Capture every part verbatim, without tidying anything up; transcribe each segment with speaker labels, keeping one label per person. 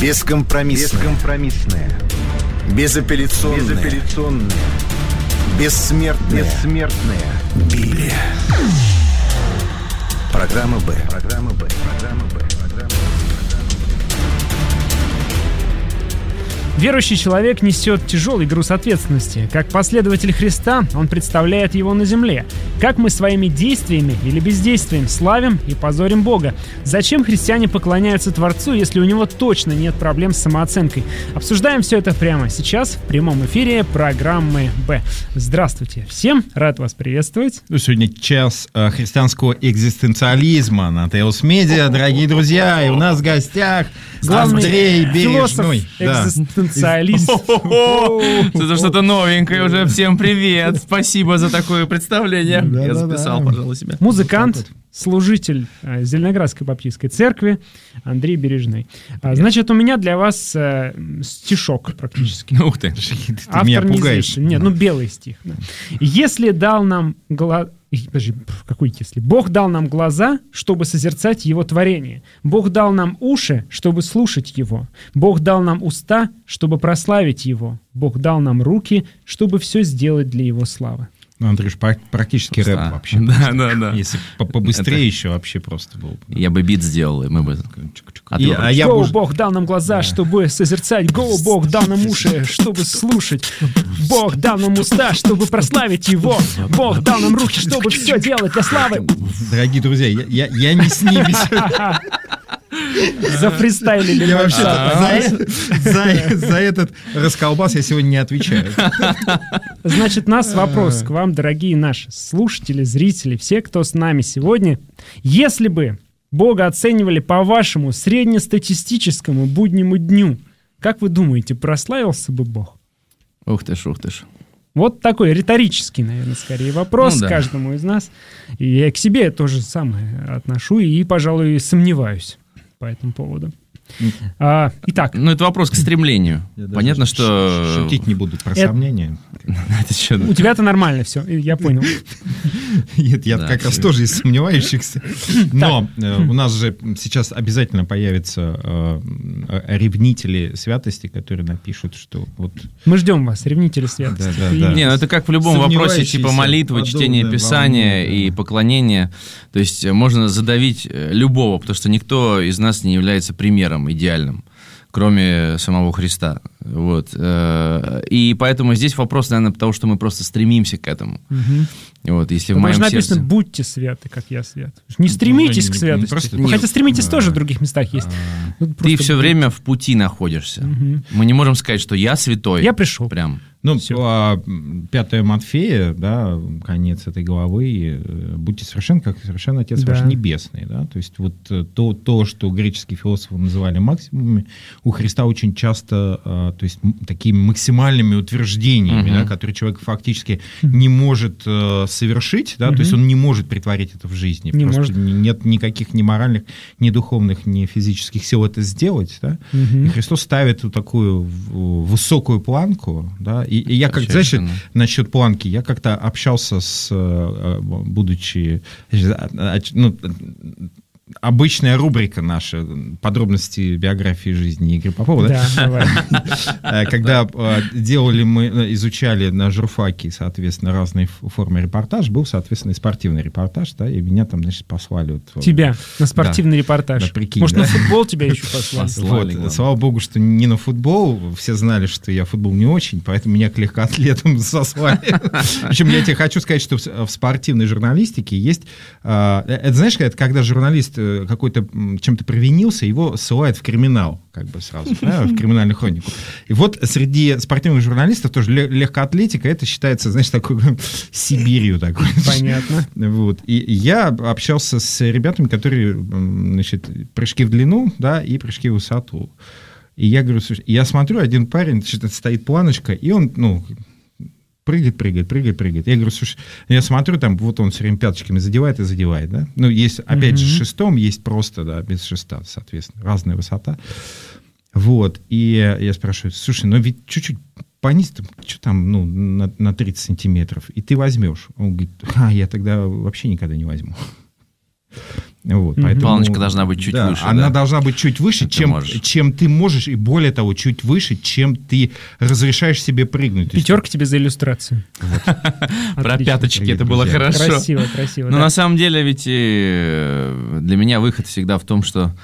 Speaker 1: Бескомпромиссная. Бескомпромиссная. Безапелляционная. Безапелляционная. Бессмертная. Бессмертная. Библия. Программа Б. Программа Б. Программа Б.
Speaker 2: Верующий человек несет тяжелый груз ответственности. Как последователь Христа, он представляет его на земле. Как мы своими действиями или бездействием славим и позорим Бога? Зачем христиане поклоняются Творцу, если у него точно нет проблем с самооценкой? Обсуждаем все это прямо сейчас в прямом эфире программы «Б». Здравствуйте всем, рад вас приветствовать.
Speaker 3: Сегодня час э, христианского экзистенциализма на Теос Медиа, дорогие друзья, и у нас в гостях Андрей Бережной.
Speaker 2: Экзистенциалист.
Speaker 4: Это что-то новенькое уже. Всем привет. Спасибо за такое представление.
Speaker 3: Да,
Speaker 4: Я
Speaker 3: да,
Speaker 4: записал,
Speaker 3: да.
Speaker 4: пожалуй, себя.
Speaker 2: Музыкант, служитель э, Зеленоградской баптистской церкви Андрей Бережной. А, значит, у меня для вас э, стишок практически.
Speaker 4: Ух ты.
Speaker 3: Ты
Speaker 2: Автор
Speaker 3: меня пугаешь.
Speaker 2: неизвестен. Нет, ну белый стих. Да. Если дал нам глаза... Подожди, какой если? Бог дал нам глаза, чтобы созерцать Его творение. Бог дал нам уши, чтобы слушать Его. Бог дал нам уста, чтобы прославить Его. Бог дал нам руки, чтобы все сделать для Его славы.
Speaker 3: Ну, Андрюш, практически рэп
Speaker 4: Да.
Speaker 3: вообще.
Speaker 4: Да, да, да.
Speaker 3: Если по- побыстрее
Speaker 4: Это-
Speaker 3: еще вообще просто было.
Speaker 4: Я бы бит сделал, и мы бы...
Speaker 3: И- а я
Speaker 2: Гоу,
Speaker 3: бы уж-
Speaker 2: Бог дал нам глаза, чтобы созерцать. Гоу, Бог дал нам уши, чтобы слушать. Бог дал нам уста, чтобы прославить Его. Бог дал нам руки, чтобы все делать для славы.
Speaker 3: Дорогие друзья, я, я, я не с ними.
Speaker 2: Зафристайлили.
Speaker 3: Я вообще
Speaker 2: вообще.
Speaker 3: за, за- за этот расколбас я сегодня не отвечаю.
Speaker 2: Значит, у нас вопрос к вам, дорогие наши слушатели, зрители, все, кто с нами сегодня. Если бы Бога оценивали по вашему среднестатистическому буднему дню, как вы думаете, прославился бы Бог?
Speaker 4: Ух ты ж, ух ты ж.
Speaker 2: Вот такой риторический, наверное, скорее вопрос
Speaker 4: Ну да.
Speaker 2: каждому из нас. И я к себе то же самое отношу и, пожалуй, сомневаюсь по этому поводу. А, итак,
Speaker 4: Ну, это вопрос к стремлению.
Speaker 3: Я даже
Speaker 4: Понятно,
Speaker 3: ш-
Speaker 4: что...
Speaker 3: Шутить не буду про
Speaker 2: Это-
Speaker 3: сомнения.
Speaker 4: Это что?
Speaker 2: у тебя-то нормально все, я понял.
Speaker 3: Нет, я
Speaker 4: Да.
Speaker 3: как раз тоже из сомневающихся. Но э, у нас же сейчас обязательно появятся э, э, ревнители святости, которые напишут, что вот...
Speaker 2: Мы ждем вас, ревнители святости.
Speaker 3: Да, да, да.
Speaker 4: Не, ну это как в любом вопросе,
Speaker 3: Сомневающиеся,
Speaker 4: типа молитвы,
Speaker 3: подобное
Speaker 4: чтение Писания
Speaker 3: волне,
Speaker 4: и
Speaker 3: да.
Speaker 4: поклонение. То есть э, можно задавить э, любого, потому что никто из нас не является примером идеальным, кроме самого Христа. Вот. э, И поэтому здесь вопрос, наверное, потому что мы просто стремимся к этому.
Speaker 2: Мгм.
Speaker 4: Вот, если в
Speaker 2: Потому
Speaker 4: моем
Speaker 2: что написано
Speaker 4: сердце...
Speaker 2: «Будьте святы, как я свят». Не стремитесь
Speaker 3: Ну,
Speaker 2: к
Speaker 3: не-
Speaker 2: святости.
Speaker 3: не просто-
Speaker 2: Ну, хотя стремитесь
Speaker 3: Да.
Speaker 2: тоже в других местах есть. Ну,
Speaker 4: Ты
Speaker 2: просто
Speaker 4: все
Speaker 2: будь-
Speaker 4: время в пути находишься.
Speaker 2: Мгм.
Speaker 4: Мы не можем сказать, что я святой.
Speaker 2: Я пришел.
Speaker 4: Прям.
Speaker 3: Ну,
Speaker 2: Всё.
Speaker 3: а, пятое Матфея, да, конец этой главы, э, будьте совершенны, как совершен Отец
Speaker 2: Да.
Speaker 3: ваш Небесный, да, то есть вот э, то, то, что греческие философы называли максимумами, у Христа очень часто, э, то есть м- такими максимальными утверждениями,
Speaker 4: Мгм.
Speaker 3: да, которые человек фактически не может э, совершить, да, то есть он не может притворить это в жизни,
Speaker 2: Не
Speaker 3: просто
Speaker 2: может.
Speaker 3: не- нет никаких ни моральных, ни духовных, ни физических сил это сделать, да,
Speaker 2: Мгм.
Speaker 3: и Христос ставит вот такую в- высокую планку, да, и, и я как, знаешь,
Speaker 4: Совершенно.
Speaker 3: насчет планки, я как-то общался с, э, будучи, значит, ну, обычная рубрика наша, подробности биографии жизни Игоря Попова, да?
Speaker 2: Да, давай.
Speaker 3: Э, Когда э, делали мы, э, изучали на журфаке, соответственно, разные ф- формы репортажа, был, соответственно, и спортивный репортаж, да, и меня там, значит, послали. Вот,
Speaker 2: Тебя на спортивный репортаж.
Speaker 3: Да, прикинь,
Speaker 2: Может,
Speaker 3: да.
Speaker 2: на футбол тебя еще послали?
Speaker 4: Послали.
Speaker 3: Вот,
Speaker 4: главное.
Speaker 3: слава богу, что не на футбол. Все знали, что я в футбол не очень, поэтому меня к легкоатлетам сослали. Причем я тебе хочу сказать, что в в спортивной журналистике есть... а, Это знаешь, это когда журналист э, какой-то м, чем-то провинился, его ссылают в криминал, как бы сразу, да, в криминальную хронику. И вот среди спортивных журналистов тоже ле- легкоатлетика, это считается, знаешь, такой Сибирью такой.
Speaker 2: Понятно.
Speaker 3: Вот. И я общался с ребятами, которые, м, значит, прыжки в длину, да, и прыжки в высоту. И я говорю, слушай, я смотрю, один парень, значит, стоит планочка, и он, ну, прыгает, прыгает, прыгает, прыгает. Я говорю, слушай, я смотрю, там, вот он все время пяточками задевает и задевает, да. Ну, есть, опять же, с шестом, есть просто, да, без шеста, соответственно, разная высота. Вот. И я спрашиваю, слушай, ну ведь чуть-чуть понизь, там, что там, ну, на, на тридцать сантиметров, и ты возьмешь. Он говорит, а, я тогда вообще никогда не возьму. Вот,
Speaker 2: Мгм.
Speaker 3: поэтому,
Speaker 4: Планочка должна быть чуть
Speaker 3: да,
Speaker 4: выше,
Speaker 3: Она
Speaker 4: да?
Speaker 3: должна быть чуть выше,
Speaker 4: Ты
Speaker 3: чем,
Speaker 4: можешь.
Speaker 3: чем ты можешь, и более того, чуть выше, чем ты разрешаешь себе прыгнуть. То есть,
Speaker 2: Пятерка тебе за иллюстрацию.
Speaker 4: Про
Speaker 2: Отлично.
Speaker 4: пяточки
Speaker 3: Привет,
Speaker 4: это было
Speaker 3: друзья.
Speaker 4: хорошо.
Speaker 2: Красиво, красиво.
Speaker 4: Но
Speaker 2: да.
Speaker 4: на самом деле ведь э, для меня выход всегда в том, что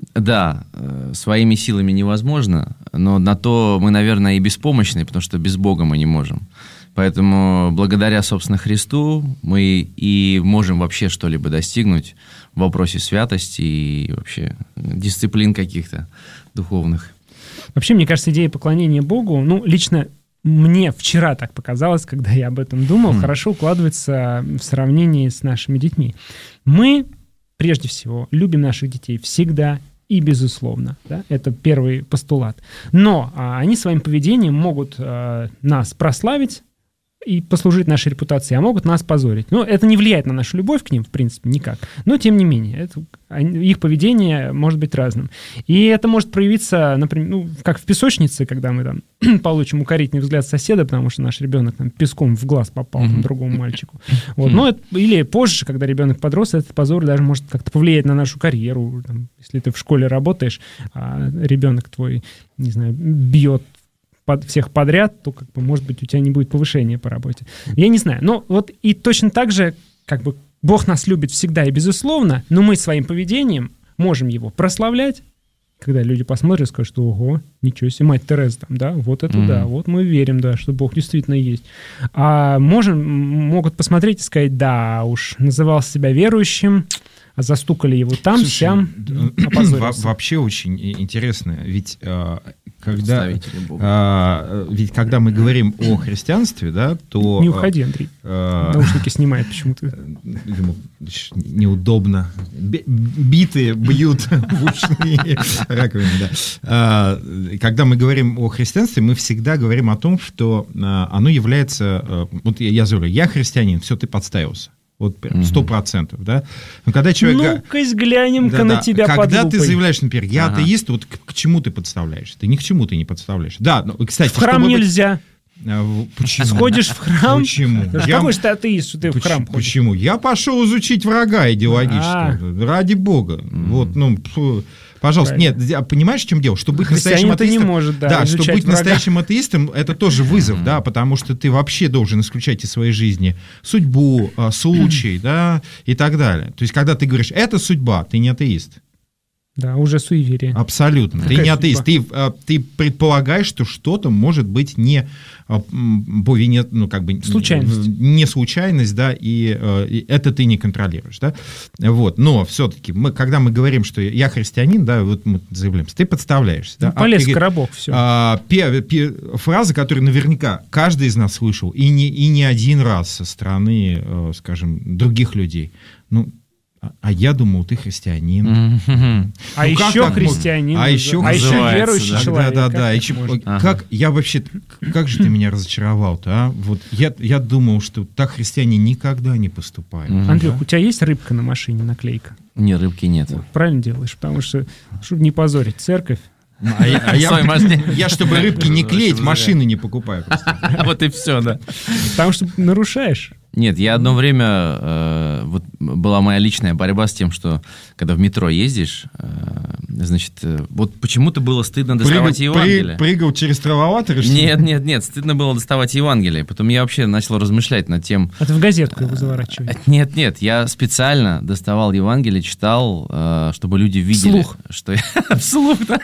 Speaker 4: да, э, своими силами невозможно, но на то мы, наверное, и беспомощны, потому что без Бога мы не можем. Поэтому благодаря, собственно, Христу мы и можем вообще что-либо достигнуть в вопросе святости и вообще дисциплин каких-то духовных.
Speaker 2: Вообще, мне кажется, идея поклонения Богу, ну, лично мне вчера так показалось, когда я об этом думал,
Speaker 4: Хм.
Speaker 2: хорошо укладывается в сравнении с нашими детьми. Мы, прежде всего, любим наших детей всегда и безусловно. Да? Это первый постулат. Но а, они своим поведением могут а, нас прославить и послужить нашей репутации, а могут нас позорить. Ну, это не влияет на нашу любовь к ним, в принципе, никак. Но, тем не менее, это, они- их поведение может быть разным. И это может проявиться, например, ну, как в песочнице, когда мы там получим укорительный взгляд соседа, потому что наш ребенок там песком в глаз попал там,
Speaker 4: Мгм.
Speaker 2: другому мальчику. Вот. Но это- или позже, когда ребенок подрос, этот позор даже может как-то повлиять на нашу карьеру. Там, если ты в школе работаешь, а ребенок твой, не знаю, бьет под всех подряд, то, как бы, может быть, у тебя не будет повышения по работе. Я не знаю. Но вот и точно так же, как бы, Бог нас любит всегда и безусловно, но мы своим поведением можем его прославлять, когда люди посмотрят и скажут, что ого, ничего себе, мать Тереза там, да, вот это
Speaker 4: Мгм.
Speaker 2: да, вот мы верим, да, что Бог действительно есть. А можем, м, могут посмотреть и сказать, да, уж называл себя верующим, а застукали его там,
Speaker 3: Слушай,
Speaker 2: сям,
Speaker 3: д-
Speaker 2: опозорился.
Speaker 3: во- вообще очень и- интересно, ведь э, когда,
Speaker 4: Представители Бога.
Speaker 3: а, ведь когда мы говорим о христианстве, да, то...
Speaker 2: Не уходи, Андрей.
Speaker 3: э,
Speaker 2: Наушники снимает почему-то.
Speaker 3: ему неудобно. Би- Биты бьют в ушные раковины, да. А, Когда мы говорим о христианстве, мы всегда говорим о том, что а, оно является... а, Вот я, я говорю, я христианин, все, ты подставился. Вот прям
Speaker 4: Мгм.
Speaker 3: сто процентов, да. Но когда человек... га-
Speaker 2: Ну-ка, взглянем-ка
Speaker 3: Да-да.
Speaker 2: на тебя под
Speaker 3: Когда
Speaker 2: лупой.
Speaker 3: ты заявляешь, например, я
Speaker 4: Ага.
Speaker 3: атеист, вот к, к чему ты подставляешься? Ты ни к чему ты не подставляешь. Да, ну, кстати...
Speaker 2: В храм
Speaker 3: чтобы быть-
Speaker 2: нельзя.
Speaker 3: А, в- Почему?
Speaker 2: Сходишь в храм.
Speaker 3: Почему?
Speaker 2: Слушай,
Speaker 3: Я-
Speaker 2: Какой же ты атеист, что ты в
Speaker 3: Поч-
Speaker 2: храм ходишь?
Speaker 3: Почему? Я пошел изучить врага идеологического. Ради бога. Вот, ну, фу, пожалуйста.
Speaker 2: Правильно.
Speaker 3: Нет, а понимаешь, в чем дело? Чтобы быть настоящим
Speaker 2: Христианин-то не
Speaker 3: атеистом...
Speaker 2: может, да,
Speaker 3: чтобы
Speaker 2: изучать
Speaker 3: быть
Speaker 2: врага.
Speaker 3: настоящим атеистом, это тоже вызов, да, потому что ты вообще должен исключать из своей жизни судьбу, а, случай, да, и так далее. То есть, когда ты говоришь, это судьба, ты не атеист.
Speaker 2: Да, уже суеверие.
Speaker 3: Абсолютно. Ты
Speaker 2: Какая
Speaker 3: не атеист.
Speaker 2: судьба?
Speaker 3: Ты, а, ты предполагаешь, что что-то может быть не а, м, по вине, ну, как бы...
Speaker 2: Случайность.
Speaker 3: Не случайность, да, и, э, и это ты не контролируешь, да. Вот. Но все-таки, мы, когда мы говорим, что я христианин, да, вот мы заявляем, ты подставляешься. Да,
Speaker 2: Ну, полез
Speaker 3: А,
Speaker 2: в
Speaker 3: ты-
Speaker 2: коробок, все.
Speaker 3: а, пе- пе- фраза, которую наверняка каждый из нас слышал, и не, и не один раз со стороны, э, скажем, других людей. Ну, а, а я думал, ты христианин.
Speaker 4: Мгм.
Speaker 2: А
Speaker 3: ну, как
Speaker 2: еще
Speaker 3: так можно?
Speaker 2: христианин.
Speaker 3: А еще
Speaker 2: а еще
Speaker 4: называется,
Speaker 2: верующий
Speaker 4: да.
Speaker 2: человек.
Speaker 3: Да, да,
Speaker 2: Как
Speaker 3: да.
Speaker 2: так
Speaker 3: И че-
Speaker 2: можно?
Speaker 4: Ага.
Speaker 3: Как я вообще, как же ты меня разочаровал-то, а? Вот я, я думал, что так христиане никогда не поступают.
Speaker 4: Мгм.
Speaker 2: Андрюх, у тебя есть рыбка на машине, наклейка?
Speaker 4: Не, рыбки нету.
Speaker 2: Правильно делаешь, потому что, чтобы не позорить церковь.
Speaker 3: А я, а я-
Speaker 4: Свой машине.
Speaker 3: я, чтобы рыбки не клеить,
Speaker 4: Чтобы
Speaker 3: машины не покупаю. просто.
Speaker 4: Вот и все, да.
Speaker 2: Потому что нарушаешь.
Speaker 4: Нет, я одно время, э, вот была моя личная борьба с тем, что когда в метро ездишь, э, значит, э, вот почему-то было стыдно доставать
Speaker 3: Прыгал-
Speaker 4: Евангелие.
Speaker 3: при- Прыгал через траволаторы, что ли?
Speaker 4: Нет, нет, нет, стыдно было доставать Евангелие. Потом я вообще начал размышлять над тем.
Speaker 2: А ты в газетку его заворачивай.
Speaker 4: Нет, нет, я специально доставал Евангелие, читал, э, чтобы люди видели,
Speaker 2: Вслух.
Speaker 4: что я вслух, да.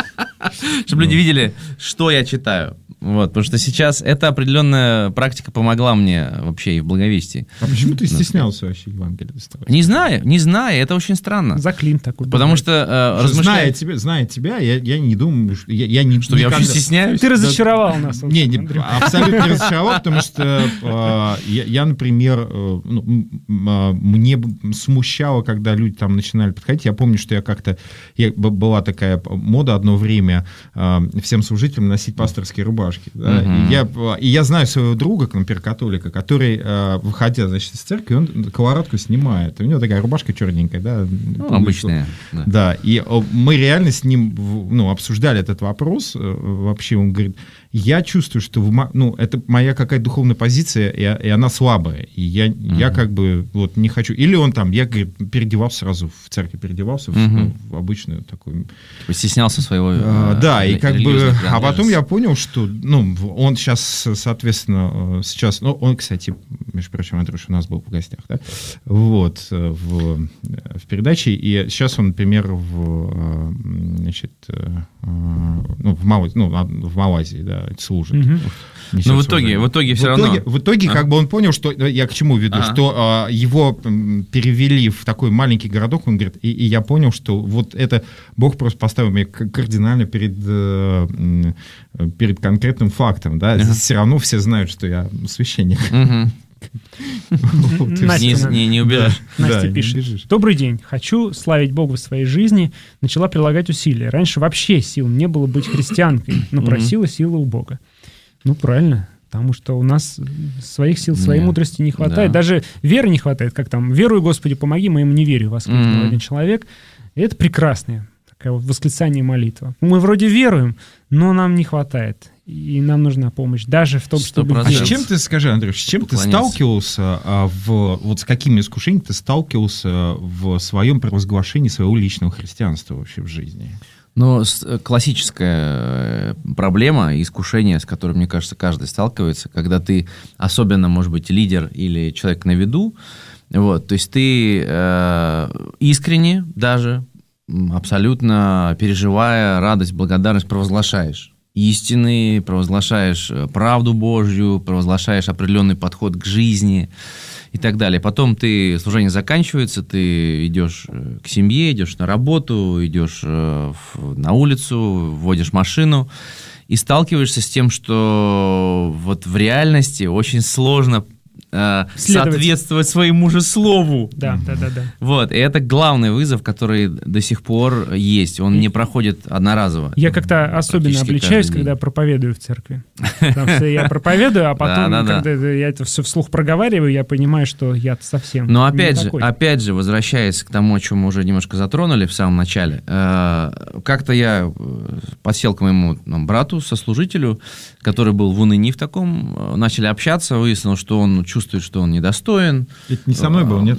Speaker 4: Чтобы люди видели, что я читаю. Вот, потому что сейчас эта определенная практика помогла мне вообще и в благовестии.
Speaker 3: А почему ты стеснялся вообще Евангелие доставать?
Speaker 4: Не знаю, не знаю, это очень странно.
Speaker 2: Заклин такой.
Speaker 4: Потому
Speaker 2: бывает.
Speaker 4: что э,
Speaker 3: Зная
Speaker 4: размышляя,
Speaker 3: тебя, зная тебя, я, я не думаю, что я, я не
Speaker 4: что я вообще
Speaker 3: никогда-
Speaker 4: стесняюсь.
Speaker 2: Ты разочаровал нас. в общем,
Speaker 3: Не, не,
Speaker 2: Андрюх.
Speaker 3: абсолютно не разочаровал, потому что э, я, я, например, э, ну, м, а, мне б- смущало, когда люди там начинали подходить. Я помню, что я как-то... я- б- была такая мода одно время э, всем служителям носить пасторские рубашки. Да,
Speaker 4: Мгм.
Speaker 3: и, я, и я знаю своего друга, например, католика, который, э, выходя, значит, из церкви, он колорадку снимает. У него такая рубашка черненькая, да.
Speaker 4: Ну, обычная. Да.
Speaker 3: Да, и о, мы реально с ним в- ну, обсуждали этот вопрос. э, Вообще он говорит, я чувствую, что в, ну, это моя какая-то духовная позиция, и, и она слабая. И я, mm-hmm. я как бы вот не хочу... Или он там, я, говорит, переодевался сразу, в церкви переодевался, mm-hmm. в, ну, в обычную такую...
Speaker 4: Стеснялся своего...
Speaker 3: А, да, и как бы... А потом я понял, что, ну, он сейчас, соответственно, сейчас... Ну, он, кстати, между прочим, Андрюш у нас был в гостях, да? Вот, в, в передаче. И сейчас он, например, в, значит, ну, в, Мал... ну, в Малайзии, да, служит. Mm-hmm.
Speaker 4: Но в итоге, в итоге все
Speaker 3: в
Speaker 4: равно...
Speaker 3: Итоге, в итоге, а? как бы он понял, что... Я к чему веду? А? Что а, его перевели в такой маленький городок, он говорит, и, и я понял, что вот это... Бог просто поставил меня кардинально перед, перед конкретным фактом, да? Здесь все равно все знают, что я священник.
Speaker 4: Не убежишь.
Speaker 2: Настя пишет. Добрый день. Хочу славить Бога в своей жизни. Начала прилагать усилия. Раньше вообще сил не было быть христианкой, но просила силы у Бога. Ну, правильно. Потому что у нас своих сил, своей Нет. мудрости не хватает. Да. Даже веры не хватает. Как там, веруй, Господи, помоги, моему неверию, воскликнул mm-hmm. один человек. И это прекрасное. Такое вот восклицание и молитва. Мы вроде веруем, но нам не хватает. И нам нужна помощь. Даже в том, чтобы...
Speaker 3: А с чем ты, скажи, Андрюш, с чем ты сталкивался, а, в, вот с какими искушениями ты сталкивался в своем провозглашении своего личного христианства вообще в жизни?
Speaker 4: Ну, классическая проблема, искушение, с которым, мне кажется, каждый сталкивается, когда ты, особенно, может быть, лидер или человек на виду, вот, то есть ты э, искренне даже, абсолютно переживая радость, благодарность, провозглашаешь истины, провозглашаешь правду Божью, провозглашаешь определенный подход к жизни и так далее. Потом ты, служение заканчивается, ты идешь к семье, идешь на работу, идешь на улицу, водишь машину и сталкиваешься с тем, что вот в реальности очень сложно соответствовать своему же слову.
Speaker 2: Да, да, да, да.
Speaker 4: Вот, и это главный вызов, который до сих пор есть. Он не проходит одноразово.
Speaker 2: Я как-то особенно обличаюсь, когда проповедую в церкви. Потому что я проповедую, а потом, да, да, когда да. я это все вслух проговариваю, я понимаю, что я совсем
Speaker 4: Но опять
Speaker 2: не
Speaker 4: же,
Speaker 2: такой.
Speaker 4: опять же, возвращаясь к тому, о чем мы уже немножко затронули в самом начале, как-то я подсел к моему ну, брату, сослужителю, который был в унынии в таком, начали общаться, выяснилось, что он чувствует, что он недостоин.
Speaker 3: Это не со мной был, нет?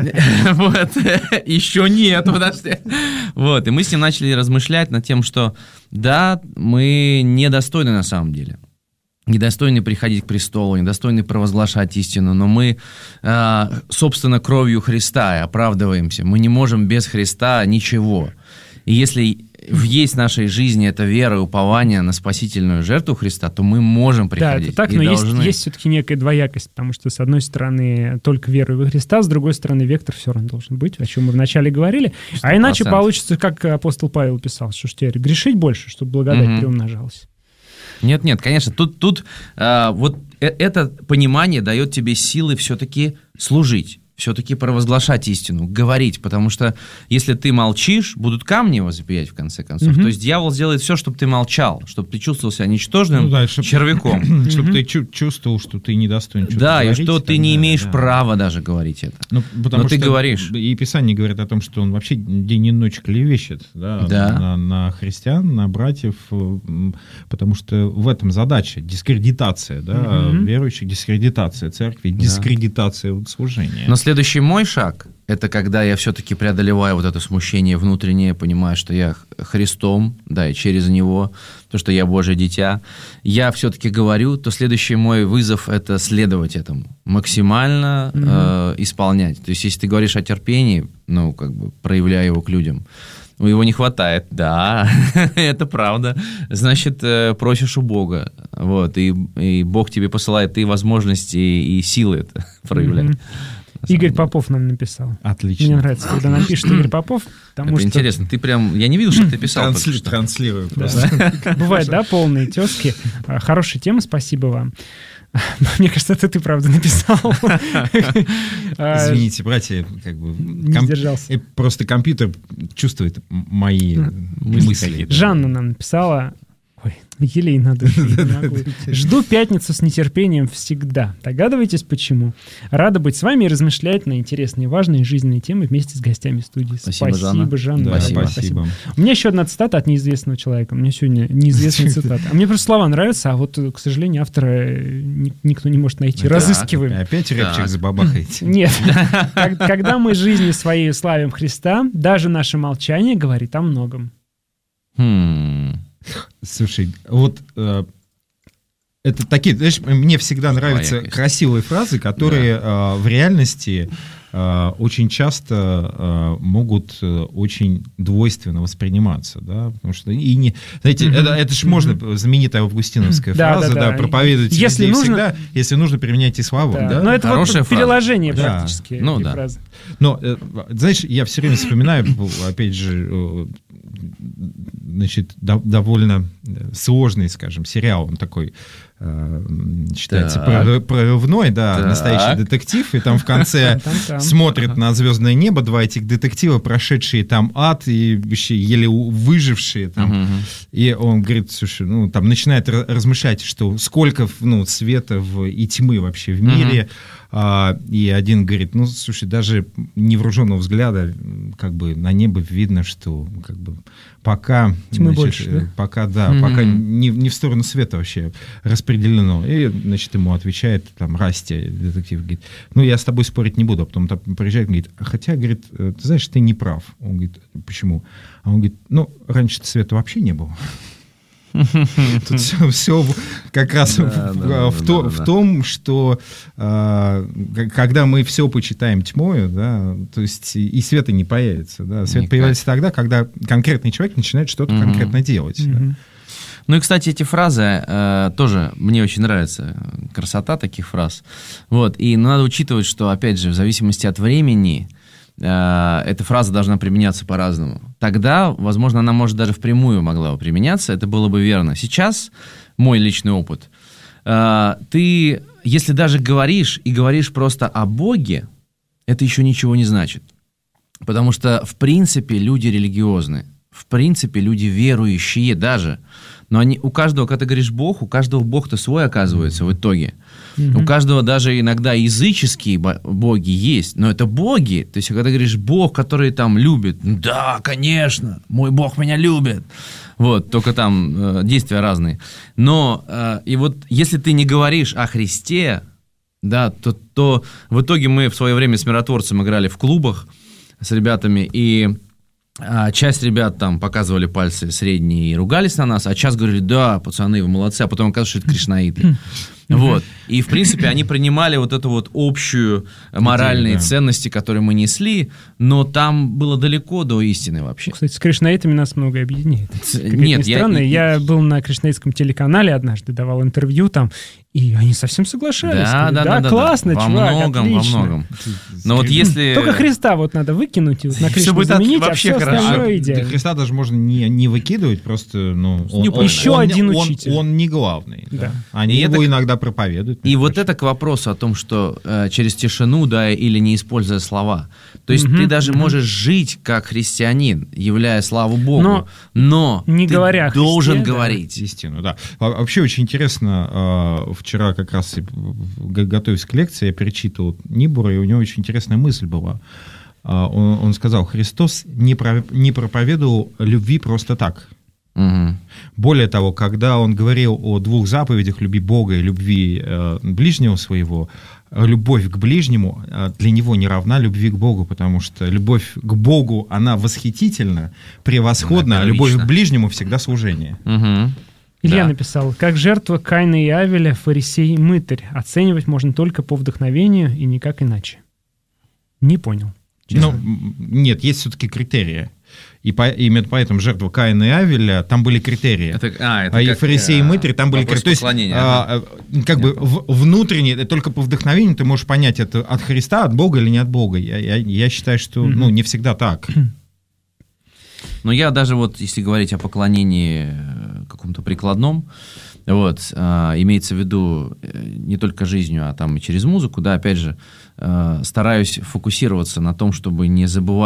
Speaker 4: Вот, еще нет, подожди. Вот, и мы с ним начали размышлять над тем, что да, мы недостойны на самом деле. Недостойны приходить к престолу, недостойны провозглашать истину, но мы, собственно, кровью Христа оправдываемся. Мы не можем без Христа ничего. И если есть в нашей жизни эта вера и упование на спасительную жертву Христа, то мы можем приходить.
Speaker 2: Да, это так, но должны... есть, есть все-таки некая двоякость, потому что, с одной стороны, только вера во Христа, с другой стороны, вектор все равно должен быть, о чем мы вначале говорили. сто процентов. А иначе получится, как апостол Павел писал, что ж теперь грешить больше, чтобы благодать угу. приумножалась.
Speaker 4: Нет, нет, конечно, тут, тут а, вот это понимание дает тебе силы все-таки служить. Все-таки провозглашать истину, говорить, потому что если ты молчишь, будут камни его запиять в конце концов. Mm-hmm. То есть дьявол сделает все, чтобы ты молчал, чтобы ты чувствовал себя ничтожным ну, да, чтоб, червяком.
Speaker 3: Чтобы ты чувствовал, что ты недостоин что-то
Speaker 4: Да,
Speaker 3: говорить,
Speaker 4: и что ты не имеешь да. права даже говорить это. Ну, потому Но что ты говоришь.
Speaker 3: И Писание говорит о том, что он вообще день и ночь клевещет да,
Speaker 4: да.
Speaker 3: На, на христиан, на братьев, потому что в этом задача, дискредитация да, mm-hmm. верующих, дискредитация церкви, дискредитация да. служения.
Speaker 4: Но следующий мой шаг, это когда я все-таки преодолеваю вот это смущение внутреннее, понимаю, что я Христом, да, и через Него, то, что я Божье дитя, я все-таки говорю, то следующий мой вызов – это следовать этому, максимально mm-hmm. э, исполнять. То есть, если ты говоришь о терпении, ну, как бы проявляя его к людям, ну, его не хватает, да, это правда, значит, э, просишь у Бога, вот, и, и Бог тебе посылает и возможности, и, и силы это проявлять. Mm-hmm.
Speaker 2: Игорь Попов нам написал.
Speaker 3: Отлично.
Speaker 2: Мне нравится, когда нам пишет Игорь Попов.
Speaker 4: Это
Speaker 2: что...
Speaker 4: интересно. Ты прям... Я не видел, что ты писал.
Speaker 3: Трансли... Транслирую просто.
Speaker 2: Да. Бывает, да, полные тезки. Хорошая тема, спасибо вам. Мне кажется, это ты правда написал.
Speaker 3: Извините, братья, как бы...
Speaker 2: Не комп... сдержался.
Speaker 3: Просто компьютер чувствует мои мысли.
Speaker 2: Жанна нам написала... Ой, елей надо. Жду пятницу с нетерпением всегда. Догадываетесь, почему? Рада быть с вами и размышлять на интересные, важные жизненные темы вместе с гостями студии.
Speaker 4: Спасибо,
Speaker 2: Спасибо, Жанна.
Speaker 3: Да,
Speaker 2: Спасибо.
Speaker 3: спасибо.
Speaker 2: У меня еще одна цитата от неизвестного человека. У меня сегодня неизвестная цитата. А мне просто слова нравятся, а вот, к сожалению, автора никто не может найти. Разыскиваем.
Speaker 3: Опять рэпчик забабахаете?
Speaker 2: Нет. Когда мы жизнью своей славим Христа, даже наше молчание говорит о многом.
Speaker 4: Хм.
Speaker 3: Слушай, вот э, это такие, знаешь, мне всегда нравятся
Speaker 4: Своя,
Speaker 3: красивые фразы, которые да. э, в реальности э, очень часто э, могут э, очень двойственно восприниматься, да, потому что и не, знаете, mm-hmm. это, это же mm-hmm. можно, знаменитая августиновская
Speaker 2: да,
Speaker 3: фраза,
Speaker 2: да,
Speaker 3: да,
Speaker 2: да.
Speaker 3: проповедуйте
Speaker 2: если нужно,
Speaker 3: всегда, если нужно, применяйте славу, да.
Speaker 2: да. Но это
Speaker 4: Хорошая
Speaker 2: вот
Speaker 4: фраза.
Speaker 2: переложение
Speaker 3: Да.
Speaker 2: практически
Speaker 4: Ну,
Speaker 2: этой
Speaker 4: да.
Speaker 2: фразы.
Speaker 3: Но, э, знаешь, я все время вспоминаю, опять же, э, значит, до, довольно сложный, скажем, сериал, он такой э, считается
Speaker 4: Так.
Speaker 3: прорывной, да,
Speaker 4: Так.
Speaker 3: настоящий детектив, и там в конце
Speaker 2: Там-там.
Speaker 3: смотрят
Speaker 2: Ага.
Speaker 3: на звездное небо два этих детектива, прошедшие там ад и вообще еле у- выжившие там,
Speaker 4: Мгм.
Speaker 3: и он говорит, слушай, ну, там начинает ра- размышлять, что сколько, ну, света в, и тьмы вообще в мире, а, и один говорит, ну, слушай, даже невооруженного взгляда, как бы на небо видно, что как бы пока...
Speaker 2: Тьмы
Speaker 3: значит,
Speaker 2: больше, да?
Speaker 3: э, Пока, да,
Speaker 4: Мгм.
Speaker 3: пока не, не в сторону света вообще распределено. И, значит, ему отвечает там Расти, детектив, говорит, ну, я с тобой спорить не буду. А потом там приезжает, говорит, хотя, говорит, э, ты знаешь, ты не прав. Он говорит, почему? А он говорит, ну, раньше света вообще не было. Тут все, все как раз
Speaker 4: Да,
Speaker 3: в,
Speaker 4: да,
Speaker 3: в
Speaker 4: да,
Speaker 3: то-
Speaker 4: да,
Speaker 3: в
Speaker 4: да.
Speaker 3: том, что а, к- когда мы все почитаем тьмою, да, то есть и, и света не появится. Да. Свет
Speaker 4: Никак.
Speaker 3: появляется тогда, когда конкретный человек начинает что-то
Speaker 4: Мгм.
Speaker 3: конкретно делать. да.
Speaker 2: Мгм.
Speaker 4: Ну и, кстати, эти фразы э, тоже мне очень нравятся. Красота таких фраз. Вот. И надо учитывать, что, опять же, в зависимости от времени э, эта фраза должна применяться по-разному. Тогда, возможно, она, может, даже впрямую могла бы применяться, это было бы верно. Сейчас, мой личный опыт, э, ты, если даже говоришь и говоришь просто о Боге, это еще ничего не значит. Потому что, в принципе, люди религиозны. В принципе, люди верующие даже. Но они, у каждого, когда ты говоришь Бог, у каждого Бог-то свой оказывается в итоге.
Speaker 2: Мгм.
Speaker 4: У каждого даже иногда языческие бо- боги есть, но это боги. То есть, когда ты говоришь Бог, который там любит, ну да, конечно, мой Бог меня любит. Вот, только там э, действия разные. Но, э, и вот если ты не говоришь о Христе, да, то, то в итоге мы в свое время с миротворцем играли в клубах с ребятами, и а, часть ребят там показывали пальцы средние и ругались на нас, а часть говорили, да, пацаны, вы молодцы, а потом оказалось, что это кришнаиты. Вот. И, в принципе, они принимали вот эту вот общую моральные
Speaker 3: да.
Speaker 4: ценности, которые мы несли, но там было далеко до истины вообще.
Speaker 2: Кстати, с кришнаитами нас многое объединяет. Как это
Speaker 4: Нет,
Speaker 2: ни
Speaker 4: я-
Speaker 2: странно,
Speaker 4: я-
Speaker 2: я был на кришнаитском телеканале однажды, давал интервью там, и они совсем соглашались.
Speaker 4: Да,
Speaker 2: Сказали,
Speaker 4: да, да, да,
Speaker 2: классно,
Speaker 4: да. Во
Speaker 2: чувак,
Speaker 4: многом, во
Speaker 2: отлично.
Speaker 4: многом. Но вот если...
Speaker 2: Только Христа вот надо выкинуть, и вот на
Speaker 4: Всё
Speaker 2: Кришну
Speaker 4: будет
Speaker 2: заменить,
Speaker 4: вообще
Speaker 2: а все
Speaker 4: хорошо.
Speaker 2: остальное
Speaker 3: Для
Speaker 2: идеально.
Speaker 3: Христа даже можно не, не выкидывать, просто, ну, он, он-
Speaker 2: Еще
Speaker 3: он-
Speaker 2: один
Speaker 3: он-
Speaker 2: учитель.
Speaker 3: Он не главный.
Speaker 2: Да.
Speaker 3: Они
Speaker 4: И
Speaker 3: его
Speaker 4: это-
Speaker 3: иногда проповедуют.
Speaker 4: И вот это к вопросу о том, что э, через тишину, да, или не используя слова. То есть
Speaker 2: Мгм,
Speaker 4: ты даже
Speaker 2: мгм.
Speaker 4: можешь жить как христианин, являя славу Богу,
Speaker 2: Но
Speaker 4: но,
Speaker 2: не
Speaker 4: ты
Speaker 2: говоря о Христе,
Speaker 4: должен
Speaker 2: да.
Speaker 4: говорить.
Speaker 3: Истину, да. А- Вообще очень интересно, э, вчера как раз, и г- готовясь к лекции, я перечитывал Нибура, и у него очень интересная мысль была. А, Он, он сказал, Христос не, про- не проповедовал любви просто так.
Speaker 4: Мгм.
Speaker 3: Более того, когда он говорил о двух заповедях любви Бога и любви э, ближнего своего, э, любовь к ближнему э, для него не равна любви к Богу, потому что любовь к Богу, она восхитительна, превосходна, а любовь
Speaker 4: первична.
Speaker 3: к ближнему всегда служение.
Speaker 4: Мгм.
Speaker 2: Илья
Speaker 4: Да.
Speaker 2: написал, как жертва Каина и Авеля, фарисей мытарь. Оценивать можно только по вдохновению и никак иначе. Не понял.
Speaker 3: Ну, м, нет, есть все-таки критерии. И по- именно поэтому жертва Каина и Авеля, там были критерии.
Speaker 4: Это, а, это
Speaker 3: А и
Speaker 4: как,
Speaker 3: фарисеи и
Speaker 4: э,
Speaker 3: мытарь, там были
Speaker 4: вопрос
Speaker 3: критерии. То есть,
Speaker 4: поклонения,
Speaker 3: а, а, как бы в- внутренне, э, только по вдохновению ты можешь понять, это от Христа, от Бога или не от Бога. Я, я- я считаю, что ну, не всегда так.
Speaker 4: Но я даже вот, если говорить о поклонении э, каком-то прикладном, вот, а, имеется в виду э, не только жизнью, а там и через музыку, да, опять же, э, стараюсь фокусироваться на том, чтобы не забывать